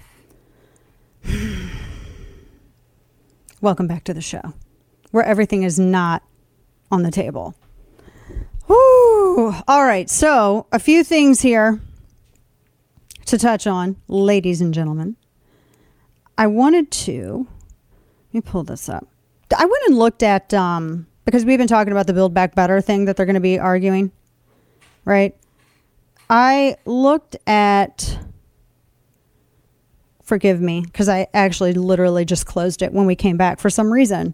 Welcome back to the show, where everything is not on the table. Woo! All right, so a few things here to touch on, ladies and gentlemen. I wanted to, let me pull this up. I went and looked at, because we've been talking about the Build Back Better thing that they're going to be arguing, right? I looked at, forgive me, because I actually literally just closed it when we came back for some reason.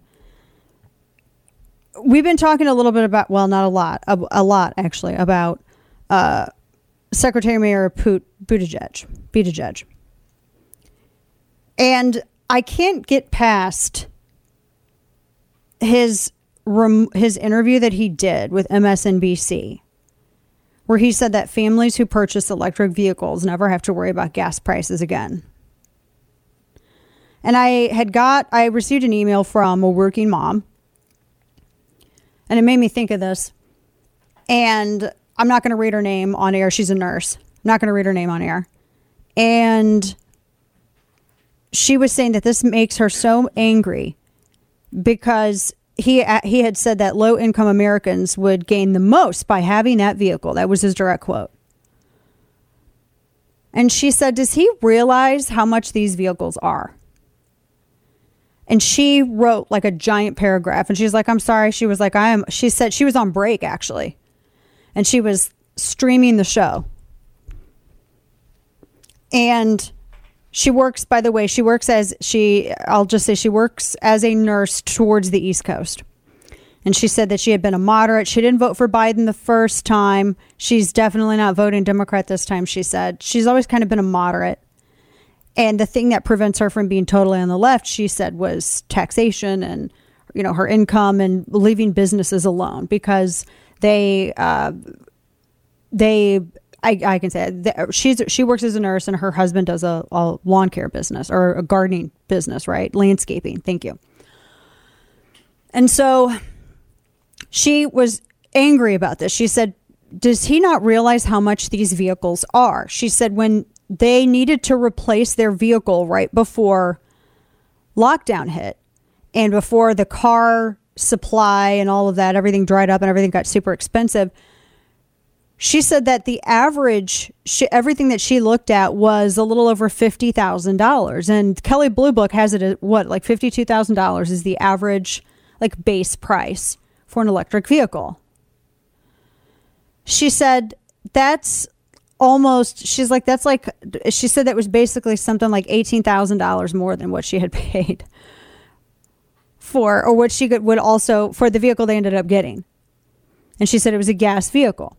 We've been talking a little bit about, well, not a lot actually, about Secretary Mayor Buttigieg. And I can't get past his interview that he did with MSNBC, where he said that families who purchase electric vehicles never have to worry about gas prices again. And I received an email from a working mom, and it made me think of this. And I'm not going to read her name on air. She's a nurse. I'm not going to read her name on air. And she was saying that this makes her so angry because he had said that low-income Americans would gain the most by having that vehicle. That was his direct quote. And she said, does he realize how much these vehicles are? And she wrote like a giant paragraph, and she's like, I'm sorry. She was like, she said she was on break actually. And she was streaming the show. And she works, by the way, I'll just say she works as a nurse towards the East Coast. And she said that she had been a moderate. She didn't vote for Biden the first time. She's definitely not voting Democrat this time, she said. She's always kind of been a moderate. And the thing that prevents her from being totally on the left, she said, was taxation and, her income and leaving businesses alone because I can say it. She works as a nurse and her husband does a lawn care business or a gardening business, right? Landscaping. Thank you. And so she was angry about this. She said, does he not realize how much these vehicles are? She said when they needed to replace their vehicle right before lockdown hit and before the car supply and all of that, everything dried up and everything got super expensive. She said that the average, everything that she looked at was a little over $50,000. And Kelley Blue Book has it at like $52,000 is the average like base price for an electric vehicle. She said that's almost, she said that was basically something like $18,000 more than what she had paid for, or what she would also, for the vehicle they ended up getting. And she said it was a gas vehicle.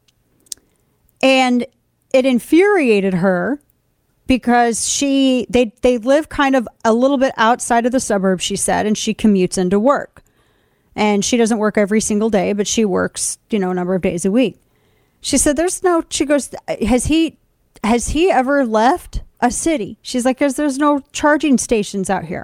And it infuriated her because they live kind of a little bit outside of the suburbs, she said, and she commutes into work. And she doesn't work every single day, but she works, a number of days a week. She said, she goes, has he ever left a city? She's like, there's no charging stations out here.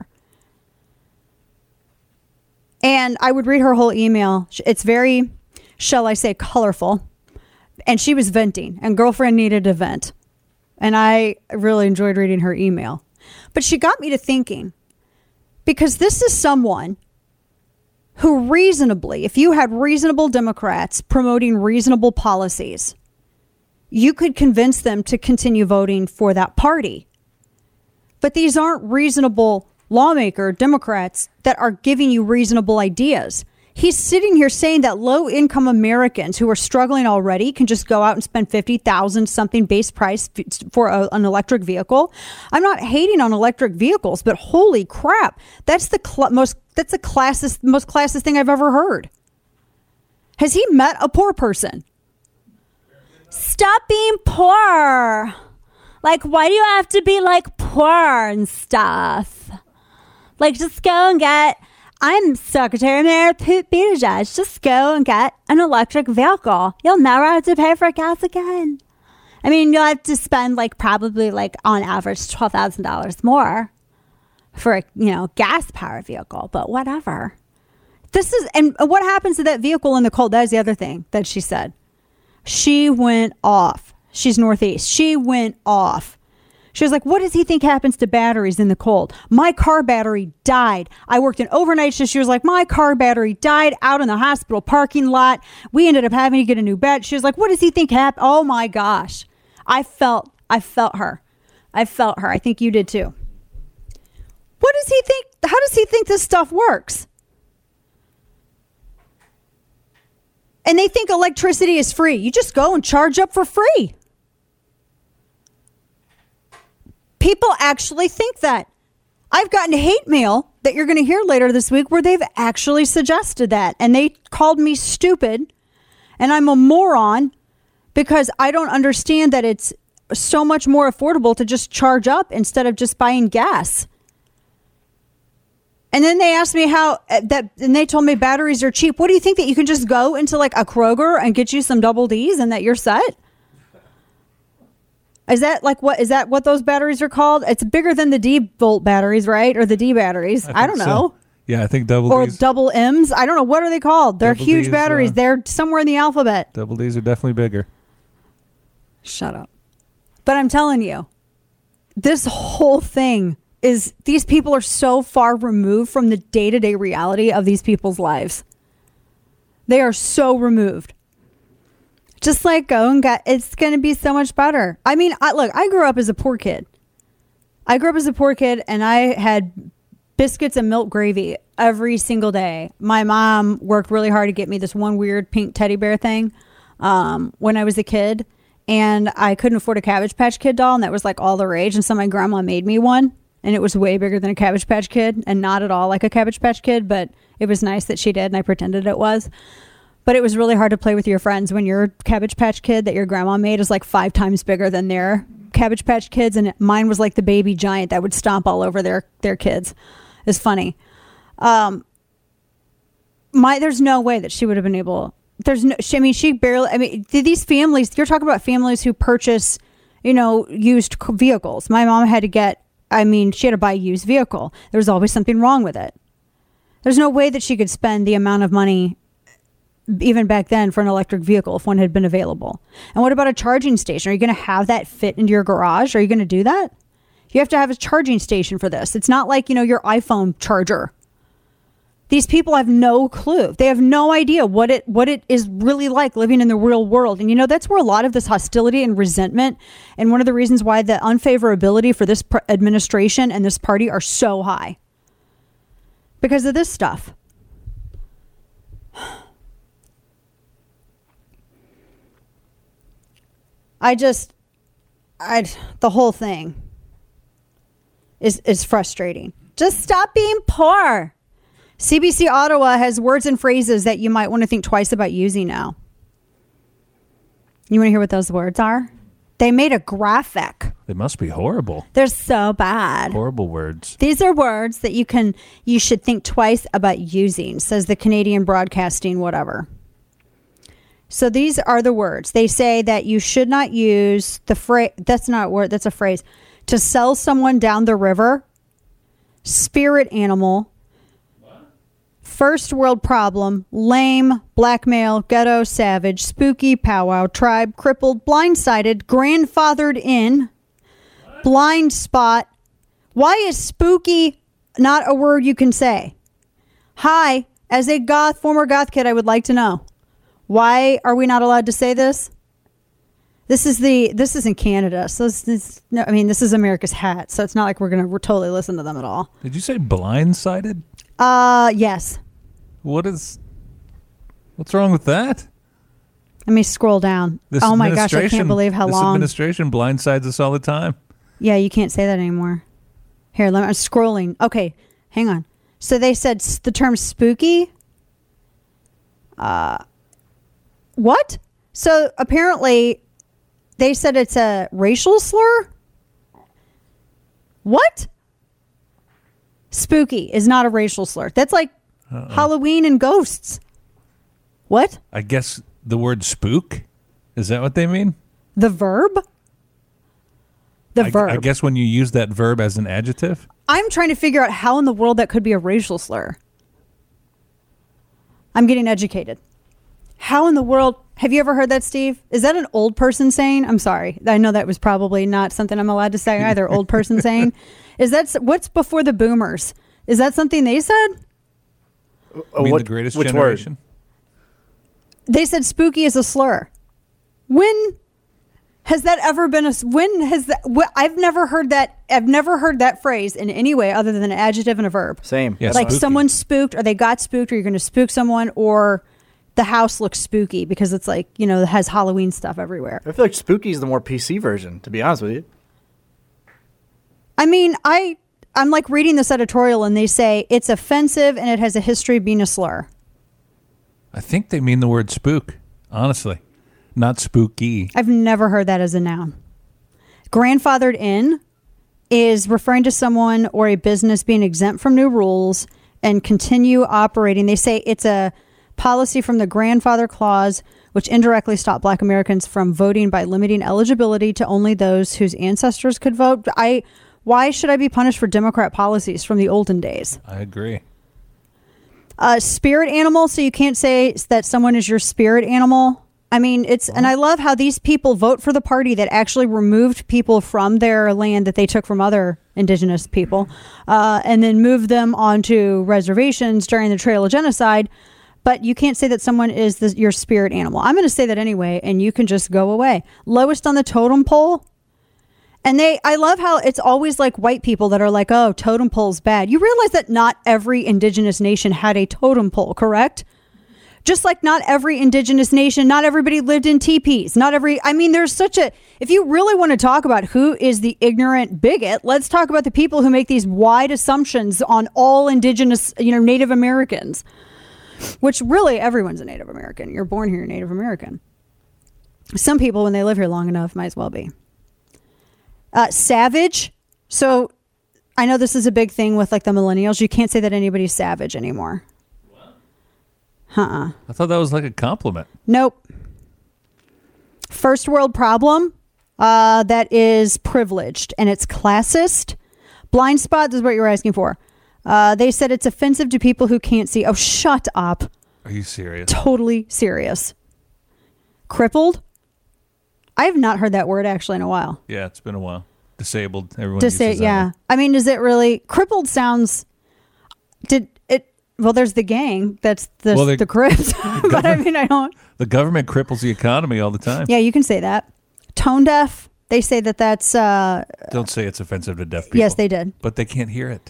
And I would read her whole email. It's very, shall I say, colorful. And she was venting, and girlfriend needed to vent. And I really enjoyed reading her email. But she got me to thinking, because this is someone who reasonably, if you had reasonable Democrats promoting reasonable policies, you could convince them to continue voting for that party. But these aren't reasonable lawmaker Democrats that are giving you reasonable ideas. He's sitting here saying that low-income Americans who are struggling already can just go out and spend $50,000 something base price for an electric vehicle. I'm not hating on electric vehicles, but holy crap, that's the most classist thing I've ever heard. Has he met a poor person? Stop being poor. Like, why do you have to be like poor and stuff? Like, just go and get. I'm Secretary of Mayor Pete Buttigieg. Just go and get an electric vehicle. You'll never have to pay for gas again. I mean, you'll have to spend probably on average $12,000 more for a gas powered vehicle, but whatever. And what happens to that vehicle in the cold? That is the other thing that she said. She went off. She's Northeast. She went off. She was like, what does he think happens to batteries in the cold? My car battery died. I worked an overnight shift. She was like, my car battery died out in the hospital parking lot. We ended up having to get a new battery. She was like, what does he think happened? Oh my gosh. I felt her. I felt her. I think you did too. What does he think? How does he think this stuff works? And they think electricity is free. You just go and charge up for free. People actually think that. I've gotten hate mail that you're going to hear later this week where they've actually suggested that. And they called me stupid and I'm a moron because I don't understand that it's so much more affordable to just charge up instead of just buying gas. And then they asked me and they told me batteries are cheap. What do you think, that you can just go into a Kroger and get you some double Ds and that you're set? Is that what those batteries are called? It's bigger than the D volt batteries, right? Or the D batteries. I don't know. So. Yeah, I think double Ds. Or double M's. I don't know. What are they called? They're huge Ds, batteries. They're somewhere in the alphabet. Double Ds are definitely bigger. Shut up. But I'm telling you, this whole thing is, these people are so far removed from the day-to-day reality of these people's lives. They are so removed. Just go and get, it's going to be so much better. I mean, I grew up as a poor kid. And I had biscuits and milk gravy every single day. My mom worked really hard to get me this one weird pink teddy bear thing when I was a kid. And I couldn't afford a Cabbage Patch Kid doll. And that was all the rage. And so my grandma made me one. And it was way bigger than a Cabbage Patch Kid. And not at all like a Cabbage Patch Kid. But it was nice that she did. And I pretended it was. But it was really hard to play with your friends when your Cabbage Patch Kid that your grandma made is 5 times bigger than their Cabbage Patch Kids. And mine was like the baby giant that would stomp all over their kids. It's funny. There's no way that she would have been able. She barely. These families, you're talking about families who purchase, used vehicles. My mom had to get. She had to buy a used vehicle. There was always something wrong with it. There's no way that she could spend the amount of money even back then for an electric vehicle if one had been available. And what about a charging station? Are you going to have that fit into your garage? Are you going to do that? You have to have a charging station for this. It's not like, your iPhone charger. These people have no clue. They have no idea what it is really like living in the real world. And that's where a lot of this hostility and resentment, and one of the reasons why the unfavorability for this administration and this party are so high. Because of this stuff. The whole thing is frustrating. Just stop being poor. CBC Ottawa has words and phrases that you might want to think twice about using now. You want to hear what those words are? They made a graphic. They must be horrible. They're so bad. Horrible words. These are words that you should think twice about using, says the Canadian Broadcasting whatever. So these are the words. They say that you should not use the phrase, that's not a word, that's a phrase, to sell someone down the river, spirit animal, first world problem, lame, blackmail, ghetto, savage, spooky, powwow, tribe, crippled, blindsided, grandfathered in, blind spot. Why is spooky not a word you can say? Hi, as a former goth kid, I would like to know. Why are we not allowed to say this? This is in Canada. So this is America's hat. So it's not like we're totally listen to them at all. Did you say blindsided? Yes. What is What's wrong with that? Let me scroll down. This Oh my gosh, I can't administration- believe how this long. administration blindsides us all the time. Yeah, you can't say that anymore. Here, I'm scrolling. Okay, hang on. So they said the term spooky. What? So apparently they said it's a racial slur? What? Spooky is not a racial slur. That's like Halloween and ghosts. What? I guess the word spook? Is that what they mean? The verb? I guess when you use that verb as an adjective? I'm trying to figure out how in the world that could be a racial slur. I'm getting educated. How in the world? Have you ever heard that, Steve? Is that an old person saying? I'm sorry. I know that was probably not something I'm allowed to say either. Old person saying. Is that what's before the boomers? Is that something they said? You mean the greatest generation? They said spooky is a slur. When has that ever been when has that? I've never heard that. I've never heard that phrase in any way other than an adjective and a verb. Same. Yeah, like spooky. someone spooked, or they got spooked, or you're going to spook someone, or the house looks spooky because it's like, it has Halloween stuff everywhere. I feel like spooky is the more PC version, to be honest with you. I mean, I'm like reading this editorial and they say it's offensive and it has a history of being a slur. I think they mean the word spook, honestly. Not spooky. I've never heard that as a noun. Grandfathered in is referring to someone or a business being exempt from new rules and continue operating. They say it's a policy from the grandfather clause, which indirectly stopped Black Americans from voting by limiting eligibility to only those whose ancestors could vote. Why should I be punished for Democrat policies from the olden days? I agree. Spirit animal, so you can't say that someone is your spirit animal. I mean, and I love how these people vote for the party that actually removed people from their land that they took from other indigenous people, and then moved them onto reservations during the Trail of Genocide. But you can't say that someone is your spirit animal. I'm going to say that anyway, and you can just go away. Lowest on the totem pole. And I love how it's always like white people that are like, oh, totem pole's bad. You realize that not every indigenous nation had a totem pole, correct? Just like not every indigenous nation, not everybody lived in teepees. There's such if you really want to talk about who is the ignorant bigot, let's talk about the people who make these wide assumptions on all indigenous, Native Americans, which really everyone's a Native American. You're born here, you're Native American. Some people, when they live here long enough, might as well be. Savage. So I know this is a big thing with like the millennials. You can't say that anybody's savage anymore. I thought that was like a compliment. Nope. First world problem. That is privileged and it's classist. Blind spot is what you were asking for. They said it's offensive to people who can't see. Oh, shut up. Are you serious? Totally serious. Crippled. I have not heard that word actually in a while. Yeah, it's been a while. Disabled. Everyone uses that. Yeah. I mean, is it really crippled? Sounds. Well, there's the gang. That's the Crips. But I mean, I don't. The government cripples the economy all the time. Yeah, you can say that. Tone deaf. They say that's. Don't say it's offensive to deaf people. Yes, they did. But they can't hear it.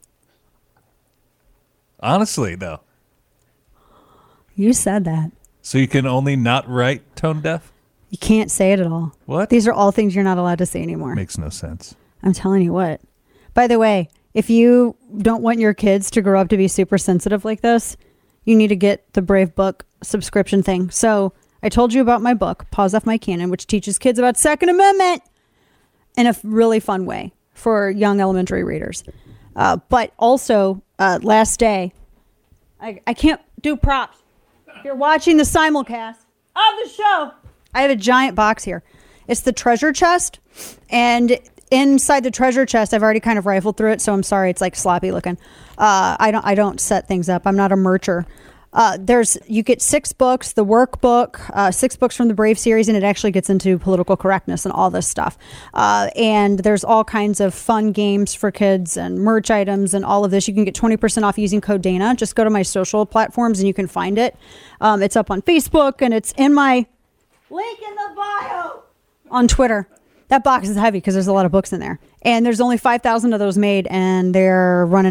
Honestly, though. You said that. So you can only not write tone deaf? You can't say it at all. What? These are all things you're not allowed to say anymore. Makes no sense. I'm telling you what. By the way, if you don't want your kids to grow up to be super sensitive like this, you need to get the Brave Book subscription thing. So I told you about my book, Paws Off My Cannon, which teaches kids about Second Amendment in a really fun way for young elementary readers. But also, last day, I can't do props. If you're watching the simulcast of the show, I have a giant box here. It's the treasure chest. And inside the treasure chest, I've already kind of rifled through it, so I'm sorry it's like sloppy looking. I don't set things up. I'm not a mercher. You get 6 books, the workbook, 6 books from the Brave series, and it actually gets into political correctness and all this stuff. And there's all kinds of fun games for kids and merch items and all of this. You can get 20% off using code Dana. Just go to my social platforms and you can find it. It's up on Facebook and it's in my link in the bio on Twitter. That box is heavy because there's a lot of books in there. And there's only 5,000 of those made and they're running out.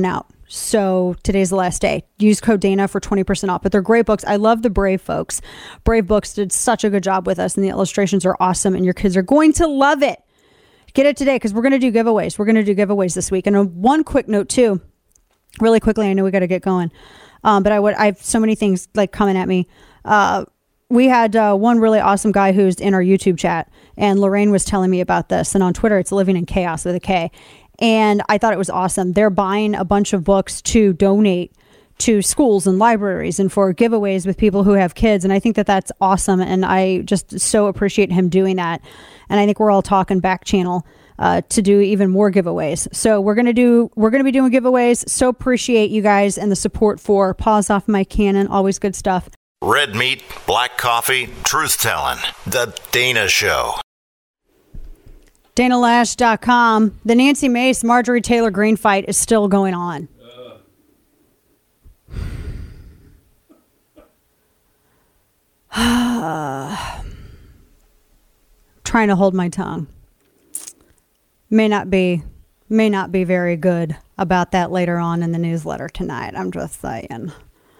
So today's the last day. Use code Dana for 20% off. But they're great books. I love the Brave folks. Brave Books did such a good job with us, and the illustrations are awesome, and your kids are going to love it. Get it today because we're going to do giveaways. We're going to do giveaways this week. And one quick note too, really quickly. I know we got to get going, but I have so many things like coming at me. We had one really awesome guy who's in our YouTube chat, and Lorraine was telling me about this. And on Twitter, it's Living in Chaos with a K. And I thought it was awesome. They're buying a bunch of books to donate to schools and libraries and for giveaways with people who have kids. And I think that that's awesome. And I just so appreciate him doing that. And I think we're all talking back channel to do even more giveaways. So we're going to be doing giveaways. So appreciate you guys and the support for Paws Off My Cannon. Always good stuff. Red meat, black coffee, truth-telling. The Dana Show. DanaLash.com. The Nancy Mace, Marjorie Taylor Greene fight is still going on. Trying to hold my tongue. May not be very good about that later on in the newsletter tonight. I'm just saying.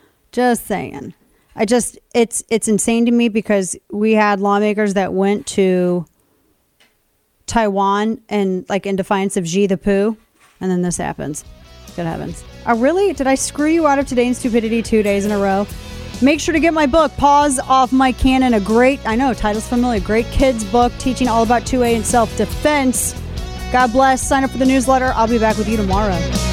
It's insane to me because we had lawmakers that went to Taiwan and like in defiance of Xi the Poo, and then this happens. Good heavens. Really? Did I screw you out of today's stupidity 2 days in a row? Make sure to get my book, Paws Off My Cannon, a great, I know, title's familiar, great kids book teaching all about 2A and self-defense. God bless. Sign up for the newsletter. I'll be back with you tomorrow.